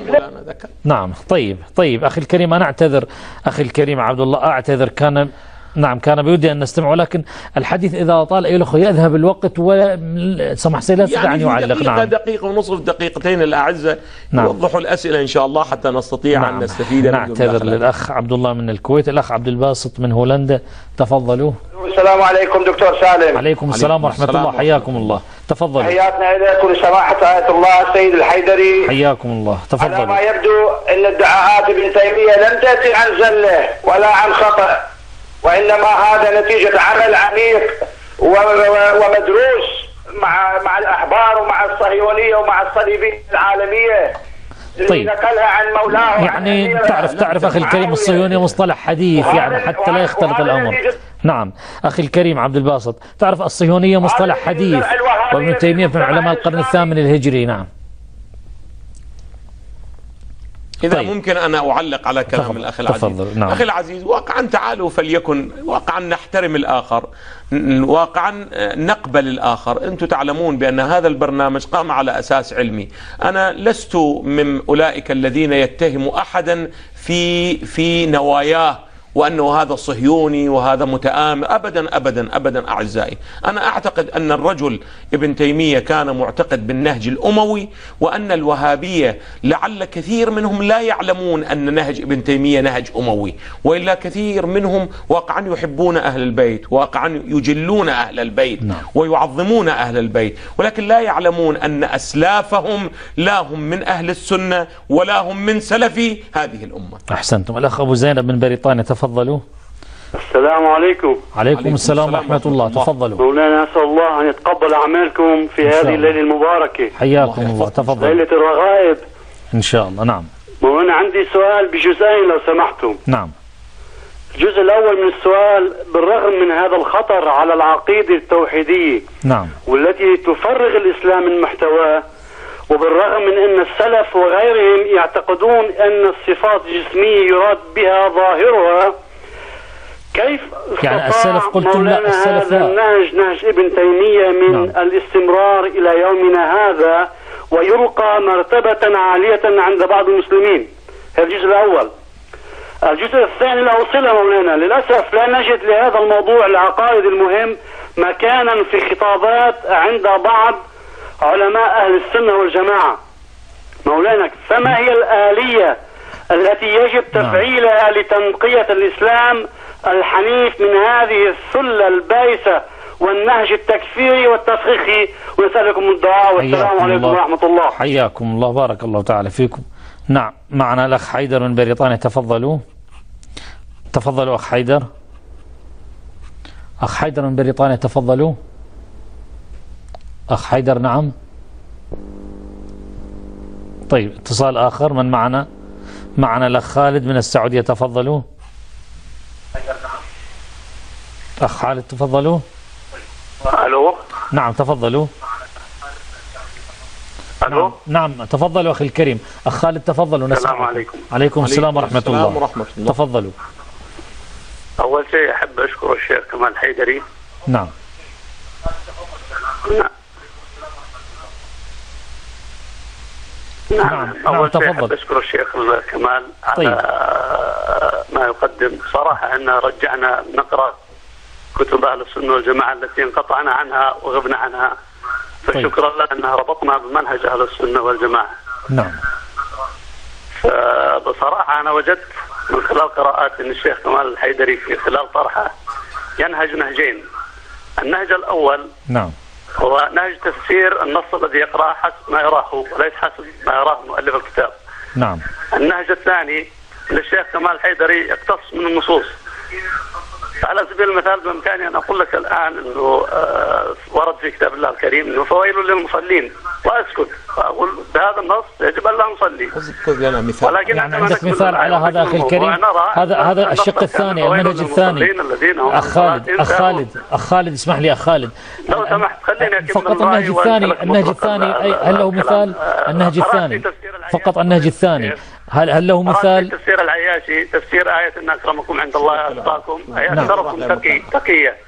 نعم طيب طيب أخي الكريم أنا أعتذر أخي الكريم عبد الله، أعتذر كان نعم كان بودي أن نستمع، ولكن الحديث إذا طال أيها الأخوة يذهب الوقت وسمح سي لا يستطيع أن يعلق. دقيقة نعم دقيقة ونصف دقيقتين الأعزة نعم. يوضحوا الأسئلة إن شاء الله حتى نستطيع نعم. أن نستفيد. نعتذر للأخ عبد الله من الكويت. الأخ عبد الباسط من هولندا، تفضلوا. السلام عليكم دكتور سالم. عليكم السلام ورحمة الله، حياكم الله، تفضلوا. حياتنا إليكم سماحة آية الله السيد الحيدري، حياكم الله، تفضلوا. على ما يبدو أن ادعاءات ابن تيمية لم تأتي عن زلة ولا عن خطأ، وإنما هذا نتيجة عمل عميق ومدروس مع مع الأحبار ومع الصهيونية ومع الصليبية العالمية. طيب عن مولاه يعني تعرف تعرف أخي الكريم الصهيونية مصطلح حديث يعني حتى لا يختلط الأمر. نعم أخي الكريم عبد الباسط، تعرف الصهيونية مصطلح حديث، وابن تيمية من علماء القرن الثامن الهجري. نعم. إذا طيب. ممكن أنا أعلق على كلام تفضل. الأخ العزيز. تفضل. نعم. أخي العزيز، واقعا تعالوا فليكن واقعا نحترم الآخر، واقعا نقبل الآخر. أنتم تعلمون بأن هذا البرنامج قام على أساس علمي. أنا لست من أولئك الذين يتهموا أحدا في في نواياه وأنه هذا صهيوني وهذا متآمر، أبدا أبدا أبدا أعزائي. أنا أعتقد أن الرجل ابن تيمية كان معتقد بالنهج الأموي، وأن الوهابية لعل كثير منهم لا يعلمون أن نهج ابن تيمية نهج أموي، وإلا كثير منهم واقعا يحبون أهل البيت، واقعا يجلون أهل البيت ويعظمون أهل البيت، ولكن لا يعلمون أن أسلافهم لا هم من أهل السنة ولا هم من سلف هذه الأمة. أحسنتم. الأخ أبو زينب من بريطانيا، تفضلوا. السلام عليكم. عليكم السلام ورحمة الله، تفضلوا. مولانا أسأل الله أن يتقبل أعمالكم في هذه الليلة المباركة. حياكم الله، تفضلوا. ليلة الرغائب إن شاء الله. نعم. مولانا عندي سؤال بجزئين لو سمحتم. نعم. الجزء الأول من السؤال، بالرغم من هذا الخطر على العقيدة التوحيدية نعم والتي تفرغ الإسلام من محتواه، وبالرغم من أن السلف وغيرهم يعتقدون أن الصفات الجسمية يراد بها ظاهرها، كيف يعني السلف قلتم لا السلف هذا النهج نهج ابن تيمية من نعم. الاستمرار إلى يومنا هذا ويلقى مرتبة عالية عند بعض المسلمين؟ هذا الجزء الأول. الجزء الثاني له صلة مولانا، للأسف لا نجد لهذا الموضوع العقائد المهم مكانا في خطابات عند بعض علماء أهل السنة والجماعة. مولانا فما هي الآلية التي يجب تفعيلها لتنقية الإسلام الحنيف من هذه الثلة البائسة والنهج التكفيري والتفخيخي؟ ونسألكم الدعاء والسلام عليكم ورحمة الله. حياكم الله، بارك الله تعالى فيكم. نعم، معنا الأخ حيدر من بريطانيا، تفضلوا. تفضلوا أخ حيدر. أخ حيدر من بريطانيا، تفضلوا. أخ حيدر. نعم. طيب اتصال آخر، من معنا؟ معنا الأخ خالد من السعودية، تفضلوا. أخ خالد تفضلوا. ألو. نعم تفضلوا. ألو. نعم, نعم تفضلوا أخي الكريم. أخ خالد تفضلوا. السلام عليكم. عليكم السلام ورحمة الله. ورحمة الله. تفضلوا. أول شيء أحب أشكر الشيخ كمال الحيدري. نعم. نعم. نعم. أول نعم. شيء أحب أشكر الشيخ كمال على طيب. ما يقدم. صراحة أن رجعنا نقرأ كتب أهل السنة والجماعة التي انقطعنا عنها وغبنا عنها، فشكرا طيب. لنا أنها ربطنا بمنهج أهل السنة والجماعة. نعم. فبصراحة أنا وجدت من خلال قراءات أن الشيخ كمال الحيدري في خلال طرحه ينهج نهجين. النهج الأول نعم هو نهج تفسير النص الذي يقرأه حسب ما يراه وليس حسب ما يراه مؤلف الكتاب. نعم. النهج الثاني للشيخ كمال الحيدري يقتص من النصوص. على سبيل المثال بإمكاني أن أقول لك الآن أنه آه ورد في كتاب الله الكريم أنه فويل للمصلين وأسكت، فأقول بهذا النص يجب أن لا نصلي. اذكر لنا مثال. ولكن يعني عندك مثال على هذا أخي الكريم؟ هذا هذا الشق الثاني، المنهج الثاني. أخ خالد أخ خالد أخ خالد اسمح لي أخ خالد لو سمحت خليني أكمل. فقط النهج الثاني النهج الثاني هل له مثال؟ النهج الثاني فقط النهج الثاني هل هل له مثال؟ تفسير العياشي تفسير آية إن أكرمكم عند الله أتقاكم، أي أكثركم تقي تقية.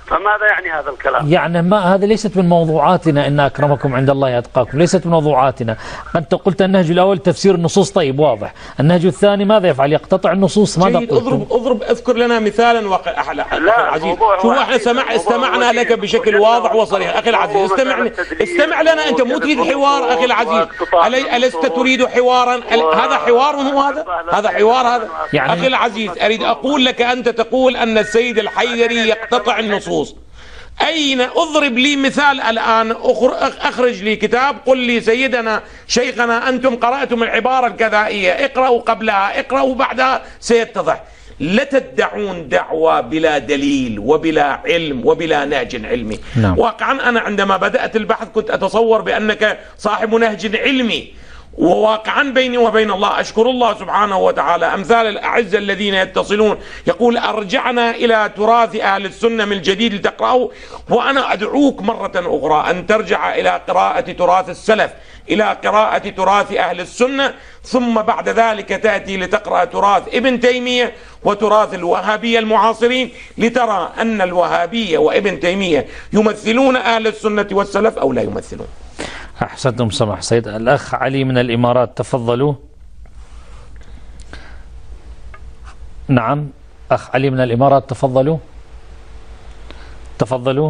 فماذا يعني هذا الكلام؟ يعني ما هذا ليست من موضوعاتنا، إن أكرمكم عند الله أتقاكم، ليست من موضوعاتنا. أنت قلت النهج الأول تفسير النصوص، طيب واضح. النهج الثاني ماذا يفعل؟ يقتطع النصوص. ماذا قلت؟ اضرب اضرب اذكر لنا مثالا واقع. أخي العزيز، شو احنا سمع استمعنا لك بشكل واضح وصريح. أخي العزيز استمع استمع لنا، أنت مو تريد حوار. أخي العزيز، ألست تريد حوارا؟ هذا حوار هو هذا؟ هذا حوار هذا؟ يعني أخي العزيز، أريد أقول لك، أنت تقول أن السيد الحيدري يقتطع النصوص. أين؟ أضرب لي مثال الآن، أخرج لي كتاب، قل لي سيدنا شيخنا أنتم قرأتم العبارة الكذائية، اقرأوا قبلها، اقرأوا بعدها، سيتضح. لا تدعون دعوة بلا دليل وبلا علم وبلا نهج علمي. نعم. واقعا أنا عندما بدأت البحث كنت أتصور بأنك صاحب نهج علمي، وواقعا بيني وبين الله أشكر الله سبحانه وتعالى أمثال الأعزة الذين يتصلون يقول أرجعنا إلى تراث أهل السنة من جديد لتقرأه. وأنا أدعوك مرة أخرى أن ترجع إلى قراءة تراث السلف، إلى قراءة تراث أهل السنة، ثم بعد ذلك تأتي لتقرأ تراث ابن تيمية وتراث الوهابية المعاصرين، لترى أن الوهابية وابن تيمية يمثلون أهل السنة والسلف أو لا يمثلون. أحسنتم سمح سيد. الأخ علي من الإمارات، تفضلوا. نعم أخ علي من الإمارات، تفضلوا تفضلوا.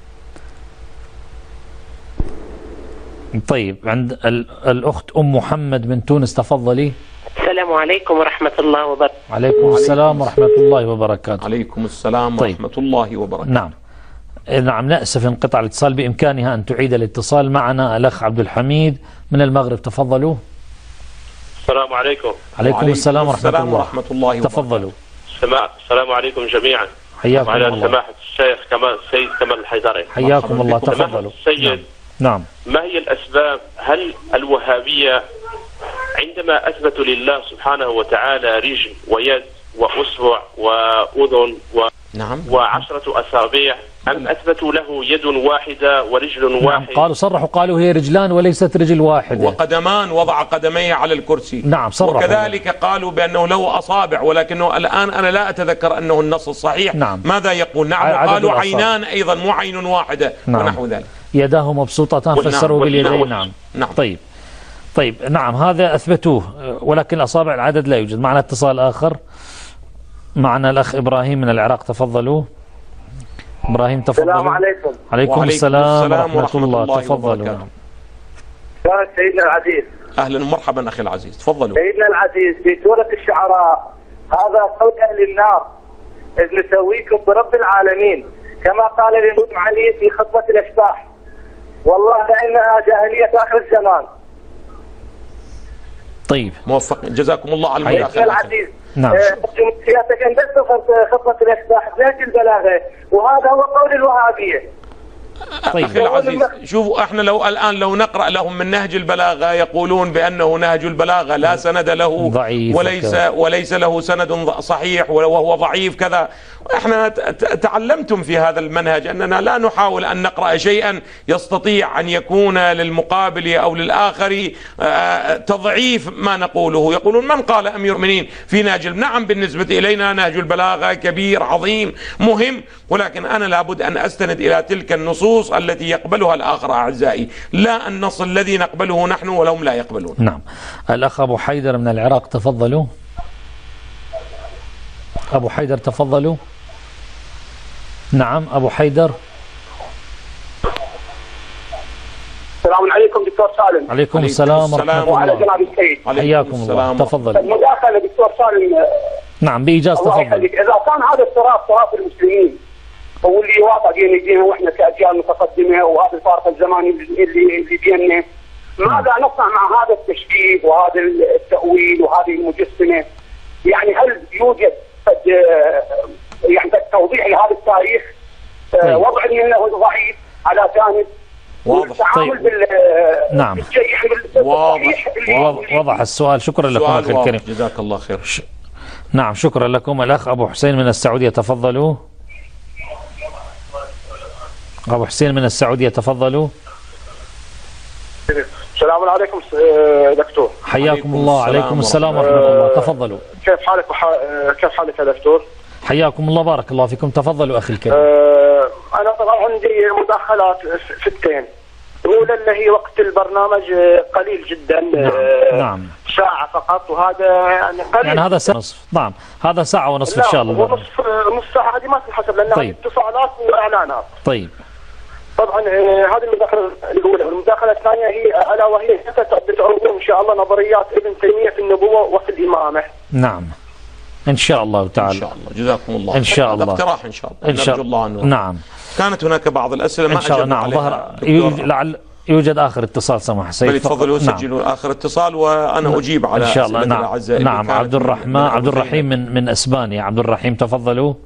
طيب عند الأخت أم محمد من تونس، تفضلي. السلام عليكم ورحمة الله وبركاته. عليكم السلام ورحمة الله وبركاته. عليكم السلام ورحمة الله وبركاته. نعم نعم نأسف انقطاع الاتصال، بإمكانها أن تعيد الاتصال. معنا الأخ عبد الحميد من المغرب، تفضلوا. السلام عليكم. عليكم السلام ورحمة الله, ورحمة الله تفضلوا. سماعة. السلام عليكم جميعا. حياكم وعلى الله. سماحة الشيخ كمال السيد كمال الحيدري. حياكم الله، تفضلوا. السيد، نعم. ما هي الأسباب؟ هل الوهابية عندما أثبتوا لله سبحانه وتعالى رجل ويد وأصبع وأذن و... نعم. وعشرة أصابع، أم أثبتوا له يد واحدة ورجل نعم. واحد؟ قالوا صرحوا قالوا هي رجلان وليست رجل واحدة، وقدمان وضع قدميه على الكرسي. نعم صرحوا. وكذلك قالوا بأنه له أصابع، ولكنه الآن أنا لا أتذكر أنه النص الصحيح. نعم. ماذا يقول؟ نعم. قالوا عينان أيضا، مو عين واحدة. نعم. ونحو ذلك. يداه مبسوطتان فسروا باليدين. نعم. نعم. طيب طيب نعم هذا أثبتوه، ولكن الأصابع العدد لا يوجد. معنا اتصال آخر، معنا الأخ إبراهيم من العراق، تفضلوا. إبراهيم تفضلوا. السلام عليكم. عليكم السلام ورحمة, ورحمة الله, الله تفضلوا. نعم. سيدنا العزيز. أهلا ومرحبا أخي العزيز، تفضلوا. سيدنا العزيز، في سورة الشعراء هذا قول أهل النار إذ نسويكم برب العالمين، كما قال لنوح علي في خطبة الأشباح، والله لأنها جاهلية آخر الزمان. طيب موفق، جزاكم الله على المداخلة. العزيز. نعم. سيادتك أنجزت خطبة الأشباح بنهج البلاغة، وهذا هو قول الوهابية. طيب أخي العزيز، شوفوا احنا لو الآن لو نقرأ لهم من نهج البلاغة يقولون بأنه نهج البلاغة لا سند له، ضعيف وليس وليس له سند صحيح وهو ضعيف كذا. احنا تعلمتم في هذا المنهج أننا لا نحاول أن نقرأ شيئا يستطيع أن يكون للمقابل أو للآخر تضعيف ما نقوله. يقولون من قال أمير المؤمنين في نهج. نعم بالنسبة إلينا نهج البلاغة كبير عظيم مهم، ولكن أنا لابد أن أستند إلى تلك النصوص التي يقبلها الآخر أعزائي، لا النص الذي نقبله نحن ولهم لا يقبلون. نعم. الأخ أبو حيدر من العراق، تفضلوا. أبو حيدر تفضلوا. نعم أبو حيدر. السلام عليكم دكتور سالم. عليكم السلام ورحمة الله. وعلى جناب السيد. حياكم الله، تفضل. المداخلة دكتور سالم. نعم بإيجاز، تفضل. إذا كان هذا التراث تراث المسلمين واللي واقع بين ايدينا واحنا كاجيال متقدمه، وهذا الفارق الزماني اللي اللي بيننا، ماذا نصنع مع هذا التشبيه وهذا التأويل وهذه المجسمه؟ يعني هل يوجد يعني توضيح لهذا التاريخ؟ طيب. وضع منه ضعيف على جانب، واضح. طيب. بال نعم واضح. وضح السؤال. شكرا لكم أخي الكريم، جزاك الله خير. ش... نعم شكرا لكم. الأخ أبو حسين من السعودية، تفضلوا. أبو حسين من السعودية، تفضلوا. السلام عليكم دكتور. حياكم الله. عليكم السلام ورحمة الله، تفضلوا. كيف حالك وح... كيف حالك يا دكتور؟ حياكم الله، بارك الله فيكم، تفضلوا أخي الكريم. أه طبعا عندي مداخلات ستين. الأولى اللي هي وقت البرنامج قليل جدا. نعم. آه نعم. ساعة فقط، وهذا يعني قليل. يعني هذا ساعة ونصف. نعم هذا ساعة ونصف إن شاء الله. لا نصف نص ساعة هذه ما تنحسب لأنها طيب. اتصالات وإعلانات. طيب. طبعا هذه المداخلة الأولى. والمداخلة الثانية هي ألا وهي متى بتعرضون إن شاء الله نظريات ابن تيمية في النبوة وفي الإمامة؟ نعم إن شاء الله تعالى. إن شاء الله. جزاكم الله. إن شاء الله. اقتراح إن شاء الله. إن شاء الله. نعم. كانت هناك بعض الأسئلة ما إن شاء الله. نعم ظهر لعل يوجد آخر اتصال سماح سيد. فليتفضلوا سجلوا نعم. آخر اتصال وأنا أجيب على إن شاء الله. نعم. نعم عبد الرحمن عبد الرحيم من من إسبانيا. عبد الرحيم تفضلوا.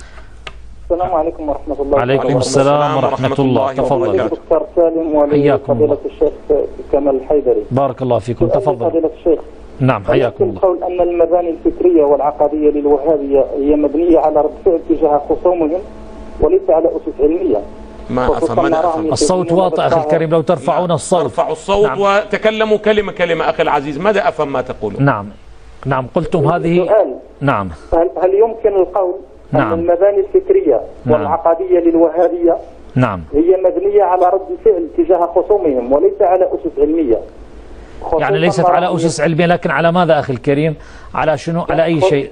السلام عليكم ورحمة الله. عليكم السلام ورحمة الله. تفضل. دكتور سالم وفضيلة الشيخ كمال الحيدري. بارك الله فيكم. تفضل. فضيلة الشيخ. نعم حياكم الله. القول أن المباني الفكرية والعقدية للوهابية هي مبنية على رد فعل تجاه خصومهم وليس على أسس علمية. ما أفهم أنا أفهم. الصوت واطئ أخي الكريم، لو ترفعون الصوت. ترفعوا الصوت. نعم. وتكلموا كلمة كلمة أخي العزيز. ماذا أفهم ما تقولون؟ نعم نعم قلتم هذه. سؤال. نعم. هل يمكن القول نعم. أن المباني الفكرية نعم. والعقدية للوهابية نعم هي مبنية على رد فعل تجاه خصومهم وليس على أسس علمية؟ يعني ليست على أسس علمية، لكن على ماذا أخي الكريم؟ على شنو؟ على أي شيء؟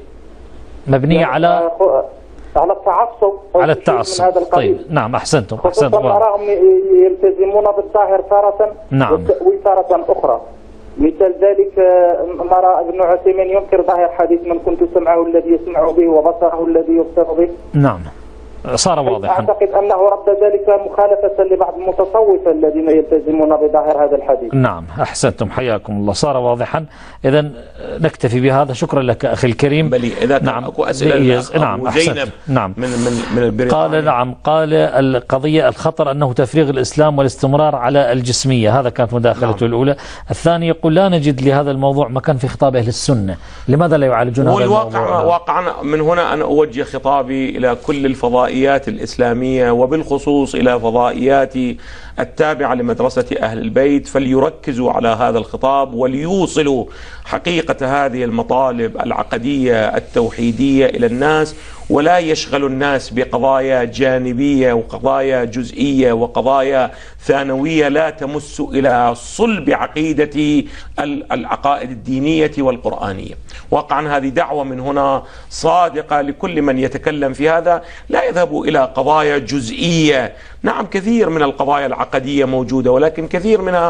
مبنية على على التعصب. على التعصب. طيب نعم أحسنتم أحسنتم. نراهم يلتزمون بالظاهر تارة نعم والتأويل تارة أخرى. مثال ذلك نرى ابن عثيمين ينكر ظاهر حديث من كنت سمعه الذي يسمع به وبصره الذي يبصر به. نعم صار واضحا. أعتقد أنه رد ذلك مخالفة لبعض المتصوفة الذين يلتزمون بظاهر هذا الحديث. نعم أحسنتم حياكم الله. صار واضحا. إذا نكتفي بهذا. شكرا لك أخي الكريم. بل إذا نعم أكو أسئلة نعم أحسنت. نعم من من من البريطانية. قال نعم قال القضية الخطر أنه تفريغ الإسلام والاستمرار على الجسمية. هذا كانت مداخلته نعم. الأولى. الثاني يقول لا نجد لهذا الموضوع مكان في خطاب أهل السنة، لماذا لا يعالجون هذا الموضوع؟ والواقع واقعا من هنا أنا أوجه خطابي إلى كل الفضائيات الإسلامية وبالخصوص إلى فضائيات التابعة لمدرسة أهل البيت، فليركزوا على هذا الخطاب وليوصلوا حقيقة هذه المطالب العقدية التوحيدية إلى الناس، ولا يشغل الناس بقضايا جانبية وقضايا جزئية وقضايا ثانوية لا تمس إلى صلب عقيدة العقائد الدينية والقرآنية. واقعا هذه دعوة من هنا صادقة لكل من يتكلم في هذا، لا يذهبوا إلى قضايا جزئية. نعم كثير من القضايا العقدية موجودة، ولكن كثير منها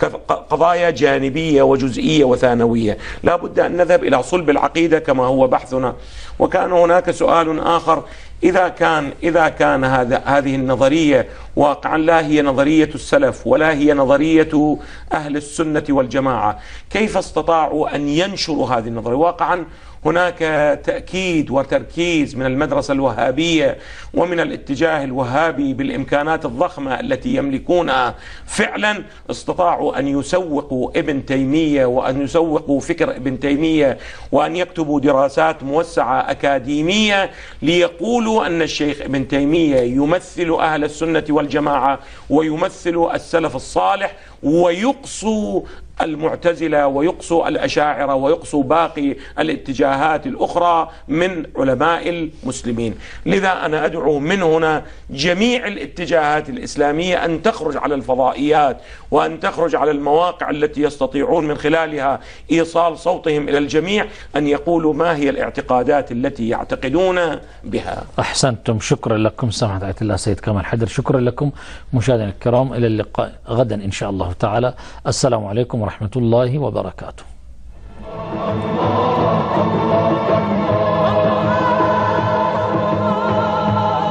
قضايا جانبية وجزئية وثانوية. لا بد أن نذهب إلى صلب العقيدة كما هو بحثنا. وكان هناك سؤال آخر، إذا كان إذا كان هذا هذه النظرية واقعا لا هي نظرية السلف ولا هي نظرية أهل السنة والجماعة، كيف استطاعوا أن ينشروا هذه النظرية؟ واقعا هناك تأكيد وتركيز من المدرسة الوهابية ومن الاتجاه الوهابي بالإمكانات الضخمة التي يملكونها. فعلا استطاعوا أن يسوقوا ابن تيمية وأن يسوقوا فكر ابن تيمية وأن يكتبوا دراسات موسعة أكاديمية ليقولوا أن الشيخ ابن تيمية يمثل أهل السنة والجماعة ويمثل السلف الصالح، ويقصوا المعتزلة ويقصوا الأشاعرة ويقصوا باقي الاتجاهات الأخرى من علماء المسلمين. لذا أنا أدعو من هنا جميع الاتجاهات الإسلامية أن تخرج على الفضائيات وأن تخرج على المواقع التي يستطيعون من خلالها إيصال صوتهم إلى الجميع، أن يقولوا ما هي الاعتقادات التي يعتقدون بها. أحسنتم. شكرا لكم سماحة آية الله سيد كمال حيدر. شكرا لكم مشاهدينا الكرام. إلى اللقاء غدا إن شاء الله تعالى. السلام عليكم ورحمة الله وبركاته.